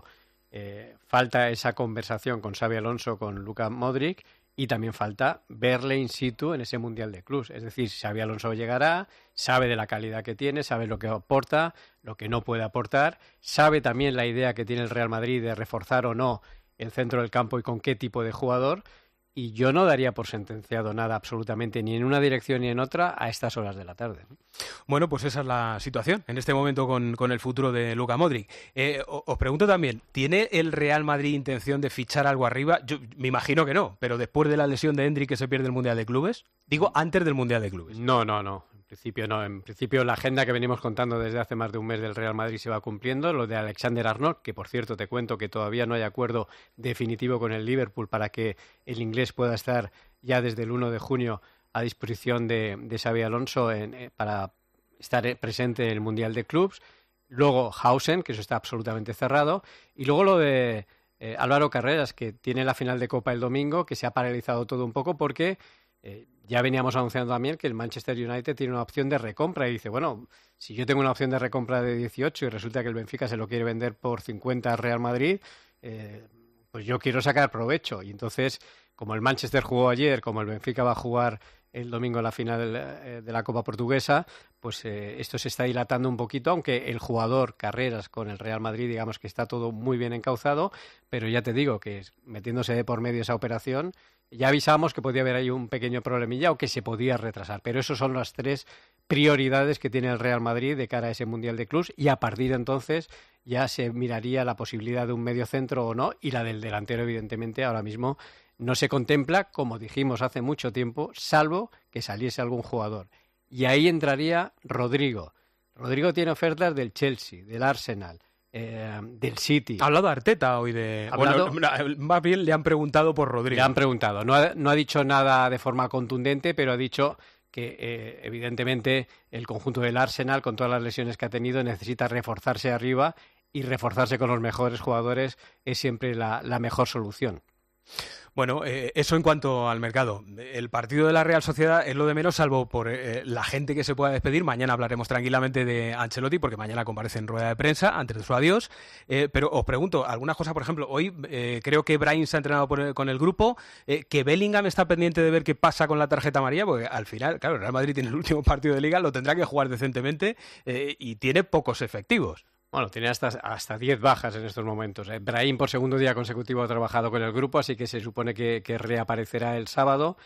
Falta esa conversación con Xabi Alonso, con Luka Modric, y también falta verle in situ en ese Mundial de Clubs. Es decir, Xabi Alonso llegará, sabe de la calidad que tiene, sabe lo que aporta, lo que no puede aportar, sabe también la idea que tiene el Real Madrid de reforzar o no el centro del campo y con qué tipo de jugador, y yo no daría por sentenciado nada absolutamente ni en una dirección ni en otra a estas horas de la tarde. Bueno, pues esa es la situación en este momento con el futuro de Luka Modric. Os pregunto también, ¿tiene el Real Madrid intención de fichar algo arriba? Yo me imagino que no, pero después de la lesión de Endrick que se pierde el Mundial de Clubes, digo antes del Mundial de Clubes. No. En principio no. En principio la agenda que venimos contando desde hace más de un mes del Real Madrid se va cumpliendo. Lo de Alexander-Arnold, que por cierto te cuento que todavía no hay acuerdo definitivo con el Liverpool para que el inglés pueda estar ya desde el 1 de junio a disposición de Xabi Alonso para estar presente en el Mundial de Clubs. Luego Hausen, que eso está absolutamente cerrado. Y luego lo de Álvaro Carreras, que tiene la final de Copa el domingo, que se ha paralizado todo un poco porque... ya veníamos anunciando también que el Manchester United tiene una opción de recompra y dice, bueno, si yo tengo una opción de recompra de 18 y resulta que el Benfica se lo quiere vender por 50 al Real Madrid, pues yo quiero sacar provecho. Y entonces, como el Manchester jugó ayer, como el Benfica va a jugar el domingo en la final de la Copa Portuguesa, pues esto se está dilatando un poquito, aunque el jugador Carreras con el Real Madrid, digamos que está todo muy bien encauzado, pero ya te digo que metiéndose de por medio esa operación, ya avisamos que podía haber ahí un pequeño problemilla o que se podía retrasar, pero esas son las tres prioridades que tiene el Real Madrid de cara a ese Mundial de Clubs y a partir de entonces ya se miraría la posibilidad de un medio centro o no y la del delantero evidentemente ahora mismo no se contempla, como dijimos hace mucho tiempo, salvo que saliese algún jugador. Y ahí entraría Rodrigo. Rodrigo tiene ofertas del Chelsea, del Arsenal, del City. Ha hablado Arteta hoy Bueno, más bien le han preguntado por Rodrigo. Le han preguntado. No ha dicho nada de forma contundente, pero ha dicho que evidentemente el conjunto del Arsenal, con todas las lesiones que ha tenido, necesita reforzarse arriba y reforzarse con los mejores jugadores es siempre la mejor solución. Bueno, eso en cuanto al mercado. El partido de la Real Sociedad es lo de menos, salvo por la gente que se pueda despedir. Mañana hablaremos tranquilamente de Ancelotti, porque mañana comparece en rueda de prensa antes de su adiós. Pero os pregunto, algunas cosas, por ejemplo, hoy creo que Brahim se ha entrenado con el grupo, que Bellingham está pendiente de ver qué pasa con la tarjeta amarilla, porque al final, claro, el Real Madrid tiene el último partido de Liga, lo tendrá que jugar decentemente y tiene pocos efectivos. Bueno, tiene hasta 10 bajas en estos momentos. Brahim por segundo día consecutivo ha trabajado con el grupo, así que se supone que reaparecerá el sábado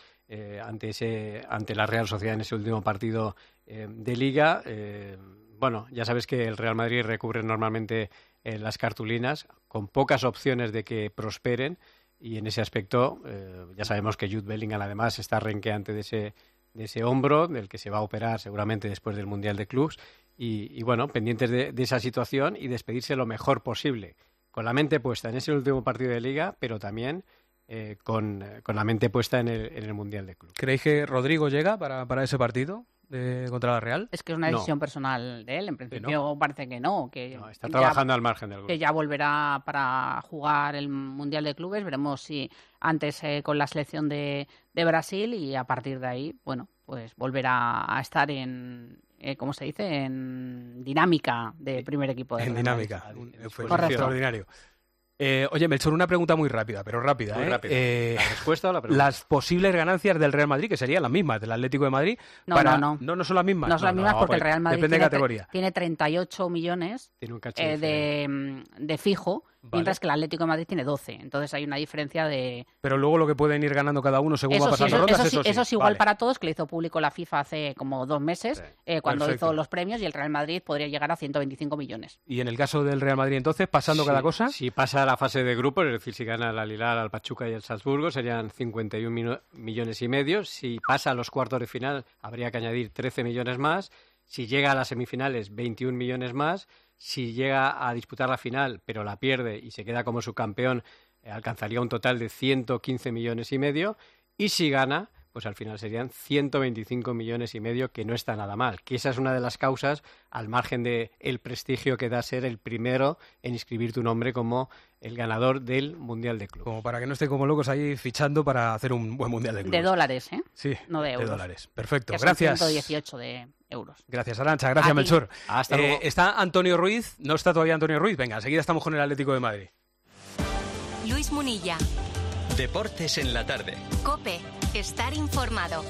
ante la Real Sociedad en ese último partido de Liga. Bueno, ya sabes que el Real Madrid recurre normalmente las cartulinas con pocas opciones de que prosperen y en ese aspecto ya sabemos que Jude Bellingham además está renqueante de ese hombro, del que se va a operar seguramente después del Mundial de Clubs. Y bueno, pendientes de esa situación y despedirse lo mejor posible, con la mente puesta en ese último partido de Liga, pero también con la mente puesta en el Mundial de Club. ¿Creéis que Rodrigo llega para ese partido contra la Real? Es que es una decisión personal de él, en principio parece que no. Está trabajando al margen del grupo. Que ya volverá para jugar el Mundial de Clubes, veremos si antes con la selección de Brasil y a partir de ahí, bueno, pues volverá a estar ¿cómo se dice? En dinámica de primer equipo. De dinámica. Fue extraordinario. Oye, Melchor, una pregunta muy rápida, pero rápida. Muy rápida. ¿La respuesta o la pregunta? Las posibles ganancias del Real Madrid, que serían las mismas del Atlético de Madrid. No son las mismas. No son las mismas porque el Real Madrid depende de categoría. Tiene 38 millones tiene un de fijo mientras que el Atlético de Madrid tiene 12. Entonces hay una diferencia de... Pero luego lo que pueden ir ganando cada uno según va pasando rondas, eso es igual para todos, que lo hizo público la FIFA hace como 2 meses, cuando hizo los premios, y el Real Madrid podría llegar a 125 millones. Y en el caso del Real Madrid, entonces, pasando cada cosa... Si pasa a la fase de grupos, es decir, si gana el Al-Hilal, al Pachuca y el Salzburgo, serían 51 millones y medio. Si pasa a los cuartos de final, habría que añadir 13 millones más. Si llega a las semifinales, 21 millones más. Si llega a disputar la final, pero la pierde y se queda como subcampeón, alcanzaría un total de 115 millones y medio. Y si gana, pues al final serían 125 millones y medio, que no está nada mal. Que esa es una de las causas, al margen de el prestigio que da ser el primero en inscribir tu nombre como el ganador del Mundial de Clubes. Como para que no estén como locos ahí fichando para hacer un buen Mundial de Clubes. De dólares, ¿eh? Sí, no de euros. De dólares. Perfecto, que gracias. Son 118 de euros. Gracias, Arantxa. Gracias, Melchor. Hasta luego. Está Antonio Ruiz. No está todavía Antonio Ruiz. Venga, enseguida estamos con el Atlético de Madrid. Luis Munilla. Deportes en la tarde. COPE. Estar informado.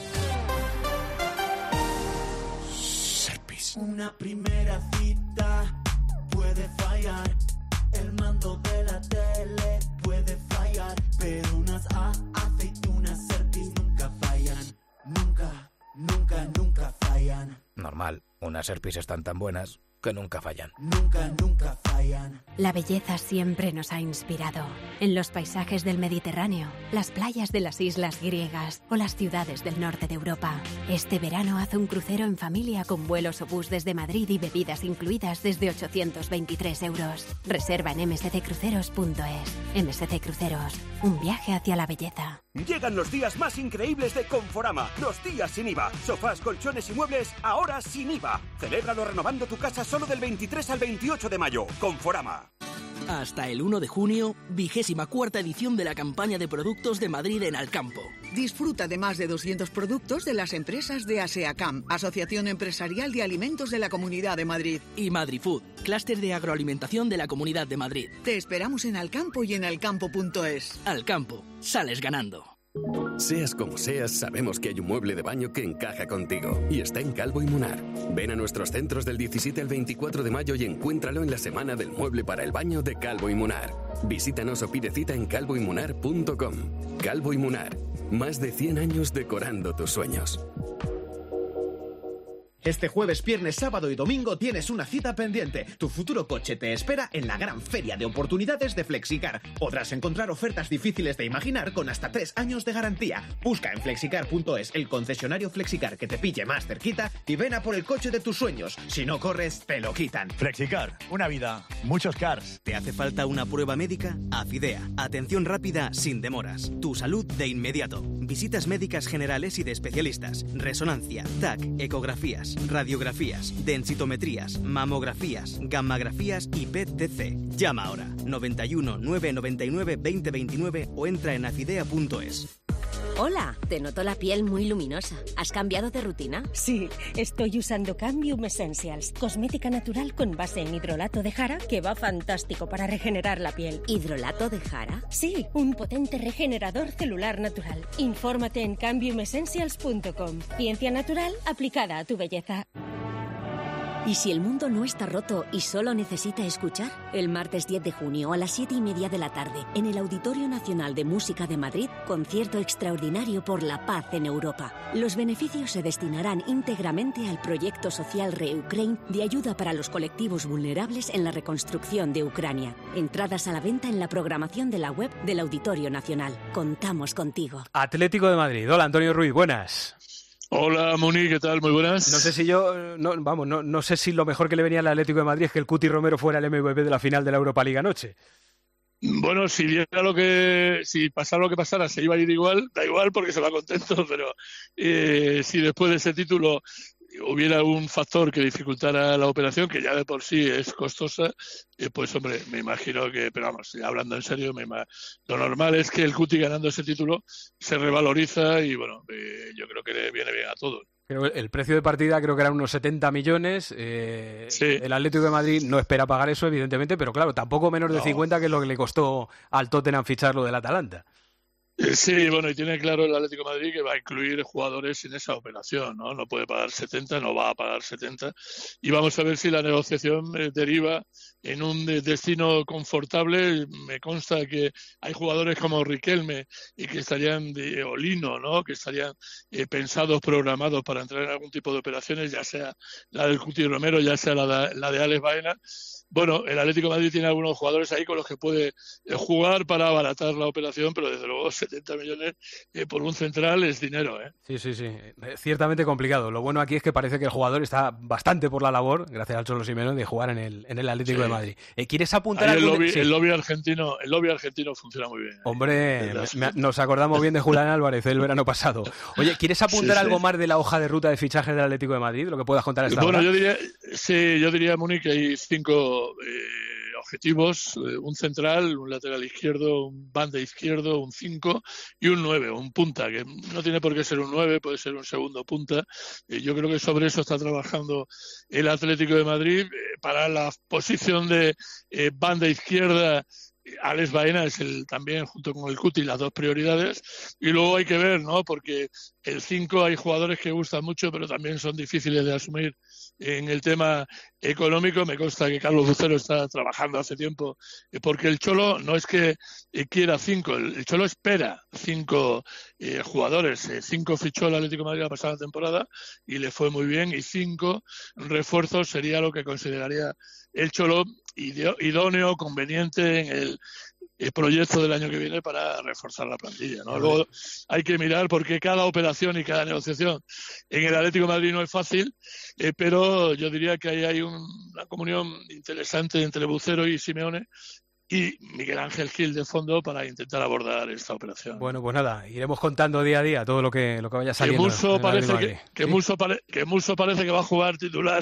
Serpis. Una primera cita puede fallar. El mando de la tele puede fallar. Pero unas aceitunas Serpis nunca fallan. Nunca, nunca, nunca fallan. Normal. Unas Serpis están tan buenas que nunca fallan. Nunca, nunca fallan. La belleza siempre nos ha inspirado. En los paisajes del Mediterráneo, las playas de las islas griegas o las ciudades del norte de Europa. Este verano haz un crucero en familia con vuelos o bus desde Madrid y bebidas incluidas desde 823 euros. Reserva en msccruceros.es. MSC Cruceros, un viaje hacia la belleza. Llegan los días más increíbles de Conforama. Los días sin IVA. Sofás, colchones y muebles, ahora sin IVA. Celébralo renovando tu casa solo del 23 al 28 de mayo. Conforama. Hasta el 1 de junio, 24ª edición de la campaña de productos de Madrid en Alcampo. Disfruta de más de 200 productos de las empresas de ASEACAM, Asociación Empresarial de Alimentos de la Comunidad de Madrid. Y Madrifood, clúster de agroalimentación de la Comunidad de Madrid. Te esperamos en Alcampo y en alcampo.es. Alcampo, sales ganando. Seas como seas, sabemos que hay un mueble de baño que encaja contigo y está en Calvo y Munar. Ven a nuestros centros del 17 al 24 de mayo y encuéntralo en la semana del mueble para el baño de Calvo y Munar. Visítanos o pide cita en calvoymunar.com. Calvo y Munar, más de 100 años decorando tus sueños. Este jueves, viernes, sábado y domingo tienes una cita pendiente. Tu futuro coche te espera en la gran feria de oportunidades de Flexicar. Podrás encontrar ofertas difíciles de imaginar con hasta 3 años de garantía. Busca en flexicar.es el concesionario Flexicar que te pille más cerquita y ven a por el coche de tus sueños. Si no corres, te lo quitan. Flexicar, una vida, muchos cars. ¿Te hace falta una prueba médica? Afidea. Atención rápida sin demoras. Tu salud de inmediato. Visitas médicas generales y de especialistas. Resonancia, TAC, ecografías, radiografías, densitometrías, mamografías, gammagrafías y PET-CT. Llama ahora 91 999 2029 o entra en afidea.es. Hola, te noto la piel muy luminosa. ¿Has cambiado de rutina? Sí, estoy usando Cambium Essentials, cosmética natural con base en hidrolato de jara que va fantástico para regenerar la piel. ¿Hidrolato de jara? Sí, un potente regenerador celular natural. Infórmate en cambiumessentials.com. Ciencia natural aplicada a tu belleza. ¿Y si el mundo no está roto y solo necesita escuchar? El martes 10 de junio a las 7:30 de la tarde, en el Auditorio Nacional de Música de Madrid, concierto extraordinario por la paz en Europa. Los beneficios se destinarán íntegramente al proyecto social ReUkraine de ayuda para los colectivos vulnerables en la reconstrucción de Ucrania. Entradas a la venta en la programación de la web del Auditorio Nacional. Contamos contigo. Atlético de Madrid. Hola, Antonio Ruiz, buenas. Hola, Muni, ¿qué tal? Muy buenas. No sé si no sé si lo mejor que le venía al Atlético de Madrid es que el Cuti Romero fuera el MVP de la final de la Europa League anoche. Bueno, si pasara lo que pasara, se iba a ir igual, da igual porque se va contento, pero si después de ese título hubiera un factor que dificultara la operación, que ya de por sí es costosa, pues hombre, me imagino que, pero vamos, hablando en serio, lo normal es que el Cuti ganando ese título se revaloriza y bueno, yo creo que le viene bien a todos. Pero el precio de partida creo que eran unos 70 millones. Sí. El Atlético de Madrid no espera pagar eso, evidentemente, pero claro, tampoco menos de 50, que es lo que le costó al Tottenham ficharlo del Atalanta. Sí, bueno, y tiene claro el Atlético de Madrid que va a incluir jugadores en esa operación, ¿no? No puede pagar 70, no va a pagar 70. Y vamos a ver si la negociación deriva en un destino confortable. Me consta que hay jugadores como Riquelme y que estarían o Lino, ¿no? Que estarían pensados, programados para entrar en algún tipo de operaciones, ya sea la del Cuti Romero, ya sea la de Alex Baena. Bueno, el Atlético de Madrid tiene algunos jugadores ahí con los que puede jugar para abaratar la operación, pero desde luego 70 millones por un central es dinero, ¿eh? Sí. Ciertamente complicado. Lo bueno aquí es que parece que el jugador está bastante por la labor, gracias al Cholo Simeone, de jugar en el Atlético de Madrid. ¿Quieres apuntar algo? El lobby argentino funciona muy bien. Hombre, nos acordamos bien de Julián Álvarez el verano pasado. Oye, ¿quieres apuntar algo más de la hoja de ruta de fichajes del Atlético de Madrid? Lo que puedas contar hasta ahora. Bueno, yo diría, Muni, que hay 5 objetivos: un central, un lateral izquierdo, un banda izquierdo, un 5 y un 9, un punta, que no tiene por qué ser un 9, puede ser un segundo punta. Yo creo que sobre eso está trabajando el Atlético de Madrid. Para la posición de banda izquierda, Alex Baena es también, junto con el Cuti, las 2 prioridades. Y luego hay que ver, ¿no? Porque el 5 hay jugadores que gustan mucho, pero también son difíciles de asumir en el tema económico. Me consta que Carlos Bucero está trabajando hace tiempo, porque el Cholo no es que quiera 5, el Cholo espera 5 jugadores. 5 fichó el Atlético de Madrid la pasada temporada y le fue muy bien, y 5 refuerzos sería lo que consideraría el Cholo idóneo, conveniente en el proyecto del año que viene para reforzar la plantilla, ¿no? Luego hay que mirar, porque cada operación y cada negociación en el Atlético de Madrid no es fácil, pero yo diría que ahí hay una comunión interesante entre Bucero y Simeone y Miguel Ángel Gil de fondo para intentar abordar esta operación. Bueno, pues nada, iremos contando día a día todo lo que vaya saliendo. Que Musso parece que va a jugar titular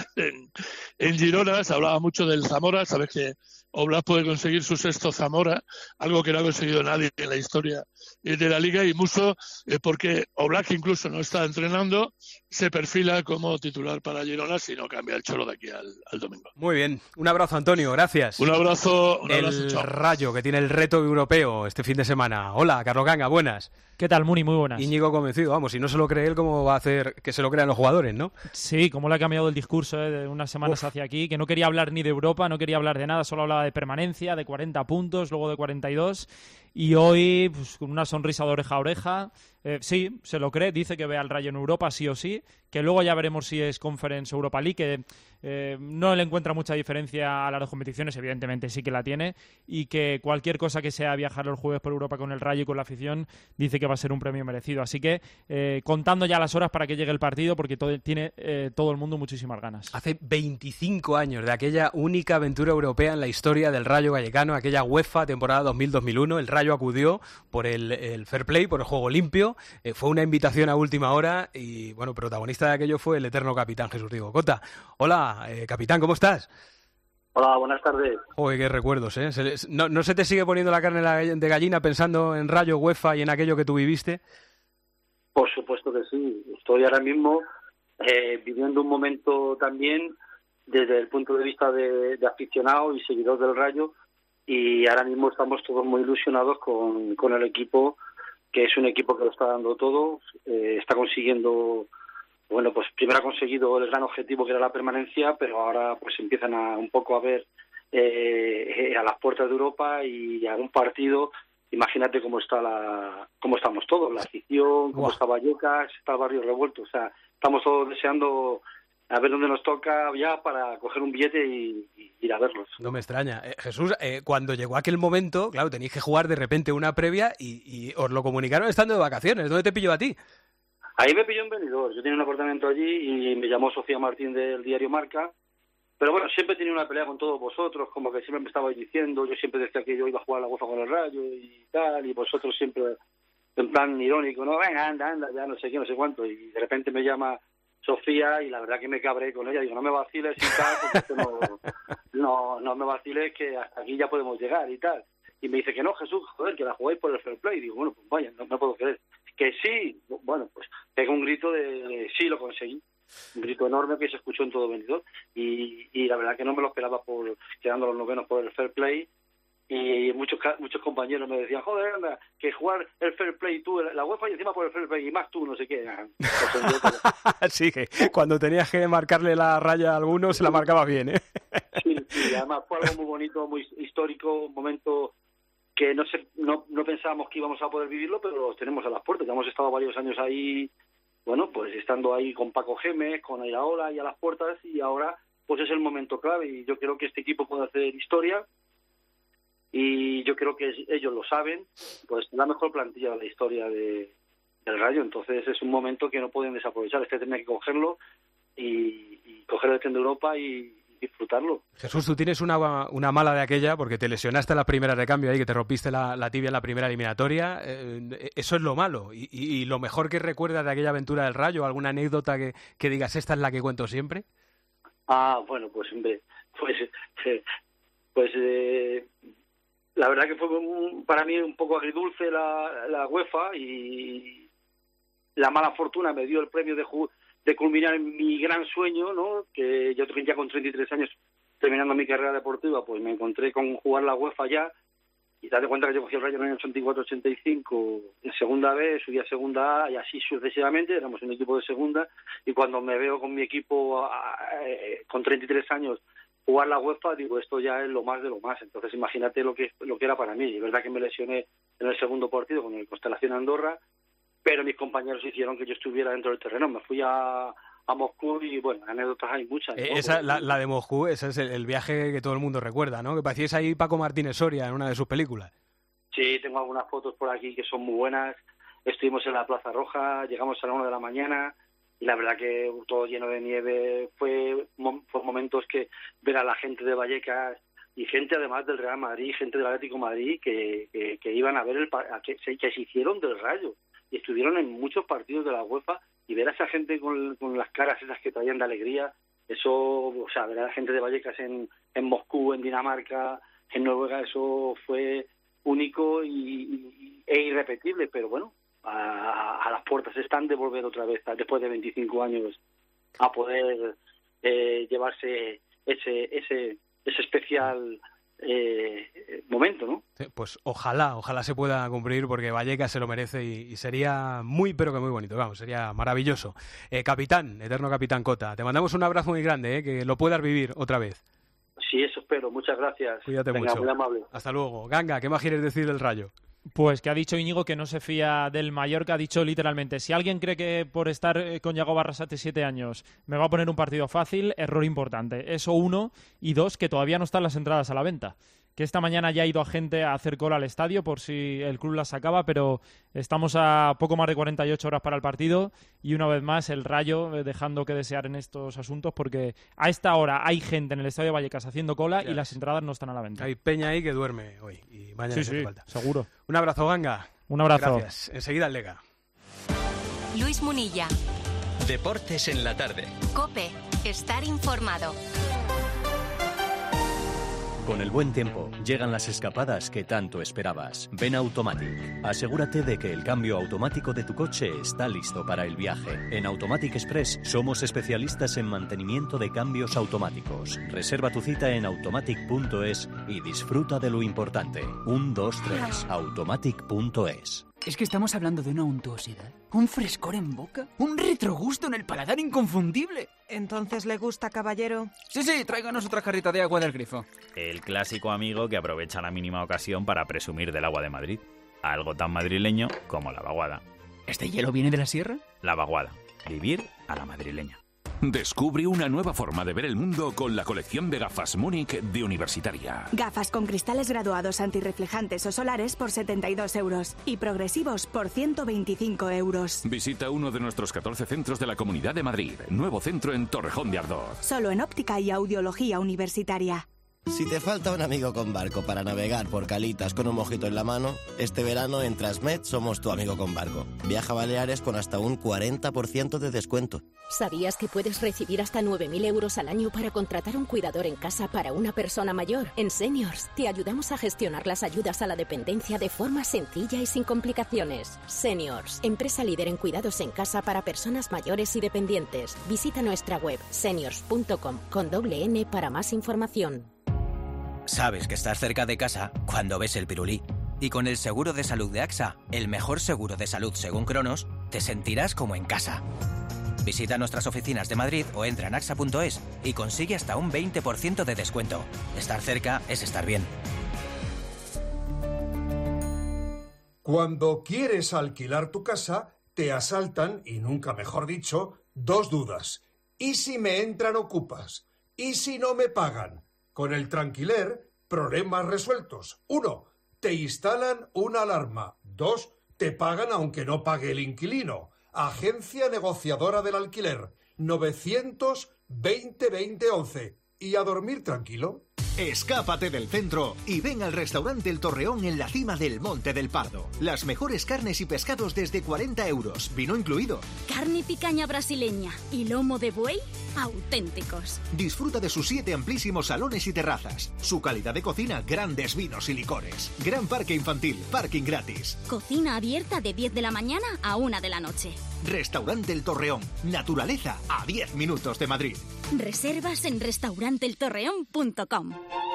en Girona. Se hablaba mucho del Zamora, sabes que Oblak puede conseguir su 6º Zamora, algo que no ha conseguido nadie en la historia de la Liga, y Musso, porque Oblak incluso no está entrenando, se perfila como titular para Girona si no cambia el Cholo de aquí al domingo. Muy bien, un abrazo, Antonio, gracias. Un abrazo, chao. Rayo, que tiene el reto europeo este fin de semana. Hola, Carlos Ganga, buenas. ¿Qué tal, Muni? Muy buenas. Íñigo convencido, vamos, si no se lo cree él, ¿cómo va a hacer que se lo crean los jugadores, no? Sí, cómo le ha cambiado el discurso de unas semanas hacia aquí, que no quería hablar ni de Europa, no quería hablar de nada, solo hablaba de permanencia, de 40 puntos, luego de 42, y hoy, pues, con una sonrisa de oreja a oreja, sí, se lo cree, dice que ve al Rayo en Europa, sí o sí, que luego ya veremos si es Conference o Europa League, que no le encuentra mucha diferencia a las 2 competiciones, evidentemente sí que la tiene, y que cualquier cosa que sea viajar los jueves por Europa con el Rayo y con la afición, dice que va a ser un premio merecido. Así que contando ya las horas para que llegue el partido, porque tiene todo el mundo muchísimas ganas. Hace 25 años de aquella única aventura europea en la historia del Rayo Vallecano, aquella UEFA temporada 2000-2001, el Rayo acudió por el fair play, por el juego limpio, fue una invitación a última hora y, bueno, protagonista de aquello fue el eterno capitán Jesús Diego Cota. Hola, capitán, ¿cómo estás? Hola, buenas tardes. Joder, qué recuerdos, ¿eh? ¿No se te sigue poniendo la carne de gallina pensando en Rayo, UEFA y en aquello que tú viviste? Por supuesto que sí. Estoy ahora mismo viviendo un momento también desde el punto de vista de aficionado y seguidor del Rayo, y ahora mismo estamos todos muy ilusionados con el equipo, que es un equipo que lo está dando todo, está consiguiendo, bueno, pues primero ha conseguido el gran objetivo que era la permanencia, pero ahora pues empiezan un poco a ver a las puertas de Europa y a un partido. Imagínate cómo estamos todos, la afición, cómo está Vallecas, está el barrio revuelto, o sea, estamos todos deseando a ver dónde nos toca ya para coger un billete y ir a verlos. No me extraña. Jesús, cuando llegó aquel momento, claro, tenéis que jugar de repente una previa y os lo comunicaron estando de vacaciones. ¿Dónde te pilló a ti? Ahí me pilló en Benidorm. Yo tenía un apartamento allí y me llamó Sofía Martín del diario Marca. Pero bueno, siempre he tenido una pelea con todos vosotros, como que siempre me estabais diciendo, yo siempre decía que yo iba a jugar la UEFA con el Rayo y tal, y vosotros siempre en plan irónico, no, venga, anda, ya no sé qué, no sé cuánto, y de repente me llama Sofía y la verdad que me cabré con ella, digo, no me vaciles y tal, porque esto no me vaciles, que hasta aquí ya podemos llegar y tal. Y me dice que no, Jesús, joder, que la jugáis por el fair play. Y digo, bueno, pues vaya, no me puedo creer. Que sí, bueno, pues pega un grito de sí, lo conseguí. Un grito enorme que se escuchó en todo Benidorm. Y la verdad que no me lo esperaba por quedando los novenos por el fair play. y muchos compañeros me decían, joder, anda, que jugar el fair play tú, la UEFA y encima por el fair play, y más tú, no sé qué. Sí, que cuando tenías que marcarle la raya a alguno, se la marcaba bien, ¿eh? Sí, además fue algo muy bonito, muy histórico, un momento que no pensábamos que íbamos a poder vivirlo, pero los tenemos a las puertas. Ya hemos estado varios años ahí, bueno, pues estando ahí con Paco Gémez, con Iraola y a las puertas, y ahora pues es el momento clave, y yo creo que este equipo puede hacer historia, y yo creo que ellos lo saben, pues la mejor plantilla de la historia del Rayo, entonces es un momento que no pueden desaprovechar, tiene que cogerlo y coger el tren de Europa y disfrutarlo. Jesús, tú tienes una mala de aquella porque te lesionaste en las primeras de cambio ahí, que te rompiste la tibia en la primera eliminatoria, eso es lo malo, y lo mejor que recuerdas de aquella aventura del Rayo, alguna anécdota que digas, esta es la que cuento siempre. Bueno, pues hombre, la verdad que fue para mí un poco agridulce la UEFA, y la mala fortuna me dio el premio de culminar mi gran sueño, ¿no? Que yo ya con 33 años, terminando mi carrera deportiva, pues me encontré con jugar la UEFA ya, y date cuenta que yo cogí el Rayo en el año 84-85 en segunda B, subí a segunda A y así sucesivamente, éramos un equipo de segunda, y cuando me veo con mi equipo con 33 años jugar la UEFA, digo, esto ya es lo más de lo más. Entonces imagínate lo que era para mí. Es verdad que me lesioné en el segundo partido con el Constelación Andorra, pero mis compañeros hicieron que yo estuviera dentro del terreno. Me fui a Moscú y, bueno, anécdotas hay muchas, ¿no? Esa, la de Moscú, ese es el viaje que todo el mundo recuerda, ¿no? Que parecíais ahí Paco Martínez Soria en una de sus películas. Sí, tengo algunas fotos por aquí que son muy buenas. Estuvimos en la Plaza Roja, llegamos a la 1 de la mañana, y la verdad que todo lleno de nieve. Fue momentos que ver a la gente de Vallecas y gente además del Real Madrid, gente del Atlético Madrid que iban a ver que se hicieron del Rayo y estuvieron en muchos partidos de la UEFA, y ver a esa gente con las caras esas que traían de alegría, eso, o sea, ver a la gente de Vallecas en Moscú, en Dinamarca, en Noruega, eso fue único e irrepetible, pero bueno, a las puertas están de volver otra vez, después de 25 años, a poder llevarse ese especial momento, ¿no? Pues ojalá se pueda cumplir, porque Vallecas se lo merece y sería muy, pero que muy bonito, vamos, sería maravilloso. Capitán, eterno capitán Cota, te mandamos un abrazo muy grande, que lo puedas vivir otra vez. Sí, eso espero, muchas gracias. Cuídate mucho. Muy amable. Hasta luego. Ganga, ¿qué más quieres decir del Rayo? Pues que ha dicho Íñigo que no se fía del Mallorca, ha dicho literalmente, si alguien cree que por estar con Yago Barrasate 7 años me va a poner un partido fácil, error importante. Eso uno, y dos, que todavía no están las entradas a la venta. Que esta mañana ya ha ido a gente a hacer cola al estadio por si el club las sacaba, pero estamos a poco más de 48 horas para el partido, y una vez más el Rayo dejando que desear en estos asuntos, porque a esta hora hay gente en el estadio de Vallecas haciendo cola y las entradas no están a la venta. Hay peña ahí que duerme hoy y mañana sí, falta. Seguro. Un abrazo, Ganga. Un abrazo. Gracias. Enseguida el Lega. Luis Munilla. Deportes en la tarde. COPE. Estar informado. Con el buen tiempo, llegan las escapadas que tanto esperabas. Ven a Automatic. Asegúrate de que el cambio automático de tu coche está listo para el viaje. En Automatic Express somos especialistas en mantenimiento de cambios automáticos. Reserva tu cita en automatic.es y disfruta de lo importante. 1, 2, 3. Automatic.es. Es que estamos hablando de una untuosidad, un frescor en boca, un retrogusto en el paladar inconfundible. ¿Entonces le gusta, caballero? Sí, tráiganos otra jarrita de agua del grifo. El clásico amigo que aprovecha la mínima ocasión para presumir del agua de Madrid. Algo tan madrileño como la vaguada. ¿Este hielo viene de la sierra? La vaguada. Vivir a la madrileña. Descubre una nueva forma de ver el mundo con la colección de gafas Múnich de Universitaria. Gafas con cristales graduados antirreflejantes o solares por 72 euros y progresivos por 125 euros. Visita uno de nuestros 14 centros de la Comunidad de Madrid. Nuevo centro en Torrejón de Ardoz. Solo en óptica y audiología universitaria. Si te falta un amigo con barco para navegar por calitas con un mojito en la mano, este verano en Transmed somos tu amigo con barco. Viaja a Baleares con hasta un 40% de descuento. ¿Sabías que puedes recibir hasta 9.000 euros al año para contratar un cuidador en casa para una persona mayor? En Seniors te ayudamos a gestionar las ayudas a la dependencia de forma sencilla y sin complicaciones. Seniors, empresa líder en cuidados en casa para personas mayores y dependientes. Visita nuestra web seniors.com con doble N para más información. Sabes que estás cerca de casa cuando ves el pirulí. Y con el seguro de salud de AXA, el mejor seguro de salud según Cronos, te sentirás como en casa. Visita nuestras oficinas de Madrid o entra en axa.es y consigue hasta un 20% de descuento. Estar cerca es estar bien. Cuando quieres alquilar tu casa, te asaltan, y nunca mejor dicho, 2 dudas. ¿Y si me entran ocupas? ¿Y si no me pagan? Con el Tranquiler, problemas resueltos. 1. Te instalan una alarma. 2. Te pagan aunque no pague el inquilino. Agencia negociadora del alquiler. 900-20-20-11. ¿Y a dormir tranquilo? Escápate del centro y ven al restaurante El Torreón en la cima del Monte del Pardo. Las mejores carnes y pescados desde 40 euros, vino incluido. Carne y picaña brasileña y lomo de buey auténticos. Disfruta de sus 7 amplísimos salones y terrazas. Su calidad de cocina, grandes vinos y licores. Gran parque infantil, parking gratis. Cocina abierta de 10 de la mañana a 1 de la noche. Restaurante El Torreón. Naturaleza a 10 minutos de Madrid. Reservas en restauranteeltorreón.com.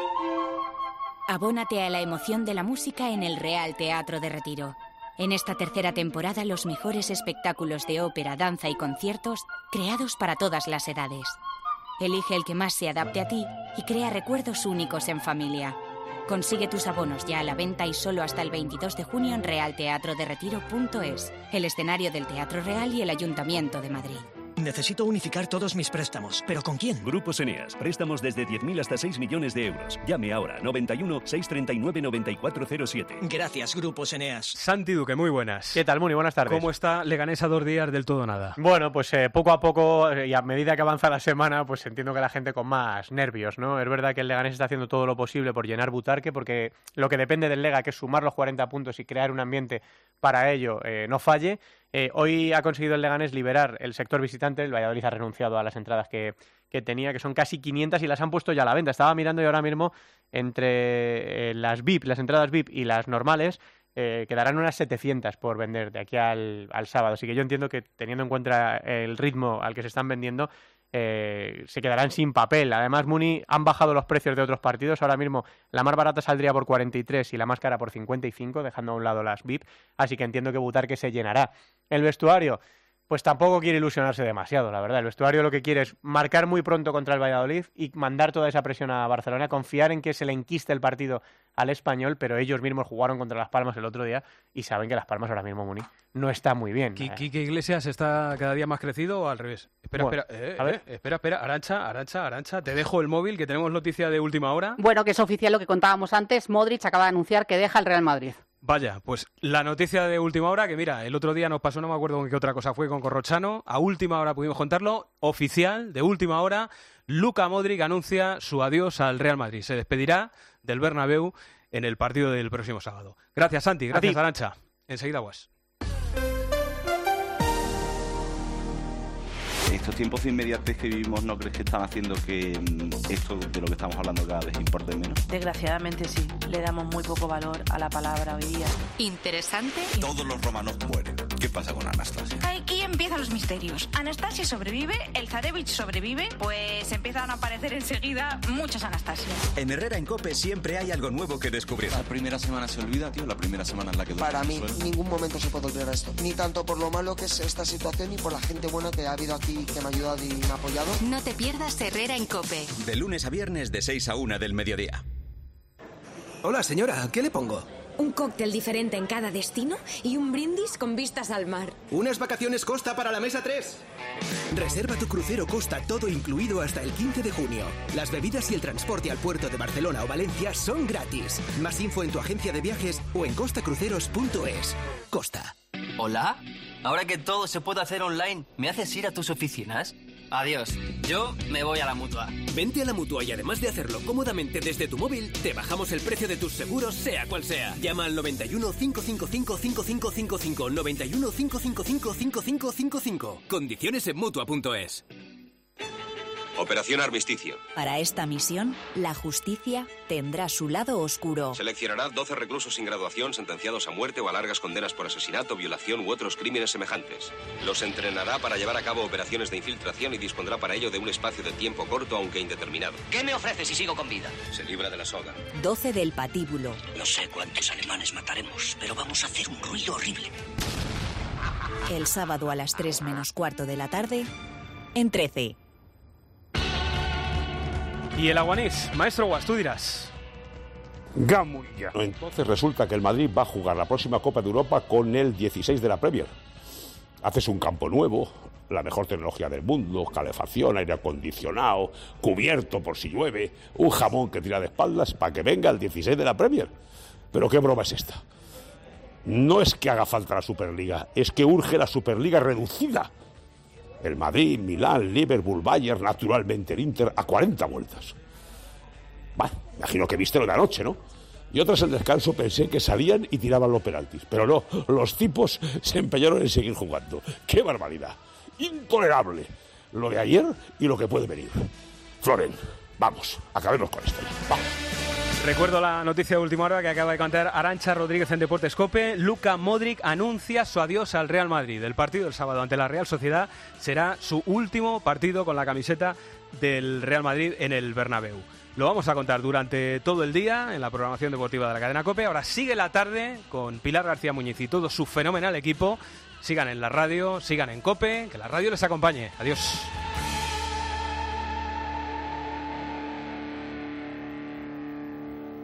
Abónate a la emoción de la música en el Real Teatro de Retiro. En esta tercera temporada, los mejores espectáculos de ópera, danza y conciertos creados para todas las edades. Elige el que más se adapte a ti y crea recuerdos únicos en familia. Consigue tus abonos ya a la venta y solo hasta el 22 de junio en realteatroderetiro.es, el escenario del Teatro Real y el Ayuntamiento de Madrid. Necesito unificar todos mis préstamos, ¿pero con quién? Grupos Eneas. Préstamos desde 10.000 hasta 6 millones de euros. Llame ahora. 91 639 9407. Gracias, Grupos Eneas. Santi Duque, muy buenas. ¿Qué tal, Muni? Buenas tardes. ¿Cómo está Leganés a 2 días del todo nada? Bueno, pues poco a poco y a medida que avanza la semana, pues entiendo que la gente con más nervios, ¿no? Es verdad que el Leganés está haciendo todo lo posible por llenar Butarque, porque lo que depende del Lega, que es sumar los 40 puntos y crear un ambiente para ello, no falle. Hoy ha conseguido el Leganés liberar el sector visitante. El Valladolid ha renunciado a las entradas que tenía, que son casi 500, y las han puesto ya a la venta. Estaba mirando y ahora mismo entre las VIP, las entradas VIP y las normales, quedarán unas 700 por vender de aquí al sábado. Así que yo entiendo que, teniendo en cuenta el ritmo al que se están vendiendo, se quedarán sin papel. Además, Muni, han bajado los precios de otros partidos. Ahora mismo la más barata saldría por 43 y la más cara por 55, dejando a un lado las VIP. Así que entiendo que Butarque se llenará. El vestuario, pues tampoco quiere ilusionarse demasiado, la verdad. El vestuario lo que quiere es marcar muy pronto contra el Valladolid y mandar toda esa presión a Barcelona, confiar en que se le enquiste el partido al Español, pero ellos mismos jugaron contra Las Palmas el otro día y saben que Las Palmas ahora mismo, Muni, no está muy bien. ¿Quique Iglesias está cada día más crecido o al revés? Espera, Arantxa, te dejo el móvil, que tenemos noticia de última hora. Bueno, que es oficial lo que contábamos antes. Modric acaba de anunciar que deja el Real Madrid. Vaya, pues la noticia de última hora, que mira, el otro día nos pasó, no me acuerdo con qué otra cosa fue, con Corrochano, a última hora pudimos contarlo, oficial, de última hora, Luka Modric anuncia su adiós al Real Madrid. Se despedirá del Bernabéu en el partido del próximo sábado. Gracias, Santi, gracias, Arantxa. Enseguida, Guas. Estos tiempos de inmediatez que vivimos, ¿no crees que están haciendo que esto de lo que estamos hablando cada vez importe menos? Desgraciadamente sí, le damos muy poco valor a la palabra hoy día. Interesante. Todos los romanos mueren. ¿Qué pasa con Anastasia? Aquí empiezan los misterios. Anastasia sobrevive, el Zarevich sobrevive, pues empiezan a aparecer enseguida muchas Anastasias. En Herrera en COPE siempre hay algo nuevo que descubrir. La primera semana se olvida, tío, la primera semana en la que... Para mí, en ningún momento se puede olvidar esto. Ni tanto por lo malo que es esta situación, ni por la gente buena que ha habido aquí, que me ha ayudado y me ha apoyado. No te pierdas Herrera en COPE. De lunes a viernes de 6 a 1 del mediodía. Hola, señora, ¿qué le pongo? Un cóctel diferente en cada destino y un brindis con vistas al mar. Unas vacaciones Costa para la mesa 3. Reserva tu crucero Costa todo incluido hasta el 15 de junio. Las bebidas y el transporte al puerto de Barcelona o Valencia son gratis. Más info en tu agencia de viajes o en costacruceros.es. Costa. ¿Hola? Ahora que todo se puede hacer online, ¿me haces ir a tus oficinas? Adiós, yo me voy a la Mutua. Vente a la Mutua y además de hacerlo cómodamente desde tu móvil, te bajamos el precio de tus seguros sea cual sea. Llama al 91 555 5555, 91 555 5555. Condiciones en Mutua.es. Operación Armisticio. Para esta misión, la justicia tendrá su lado oscuro. Seleccionará 12 reclusos sin graduación sentenciados a muerte o a largas condenas por asesinato, violación u otros crímenes semejantes. Los entrenará para llevar a cabo operaciones de infiltración y dispondrá para ello de un espacio de tiempo corto aunque indeterminado. ¿Qué me ofreces si sigo con vida? Se libra de la soga. 12 del patíbulo. No sé cuántos alemanes mataremos, pero vamos a hacer un ruido horrible. El sábado a las 3 menos cuarto de la tarde, en 13. Y el Aguanís, maestro Guas, tú dirás. Gamulla. Entonces resulta que el Madrid va a jugar la próxima Copa de Europa con el 16 de la Premier. Haces un campo nuevo, la mejor tecnología del mundo, calefacción, aire acondicionado, cubierto por si llueve, un jamón que tira de espaldas para que venga el 16 de la Premier. Pero qué broma es esta. No es que haga falta la Superliga, es que urge la Superliga reducida. El Madrid, Milán, Liverpool, Bayern, naturalmente el Inter, a 40 vueltas. Bueno, imagino que viste lo de anoche, ¿no? Y otras al descanso pensé que salían y tiraban los penaltis. Pero no, los tipos se empeñaron en seguir jugando. ¡Qué barbaridad! Intolerable lo de ayer y lo que puede venir. Floren, vamos, acabemos con esto. Vamos. Recuerdo la noticia de última hora que acaba de contar Arantxa Rodríguez en Deportes COPE. Luka Modric anuncia su adiós al Real Madrid. El partido del sábado ante la Real Sociedad será su último partido con la camiseta del Real Madrid en el Bernabéu. Lo vamos a contar durante todo el día en la programación deportiva de la cadena COPE. Ahora sigue la tarde con Pilar García Muñiz y todo su fenomenal equipo. Sigan en la radio, sigan en COPE, que la radio les acompañe. Adiós.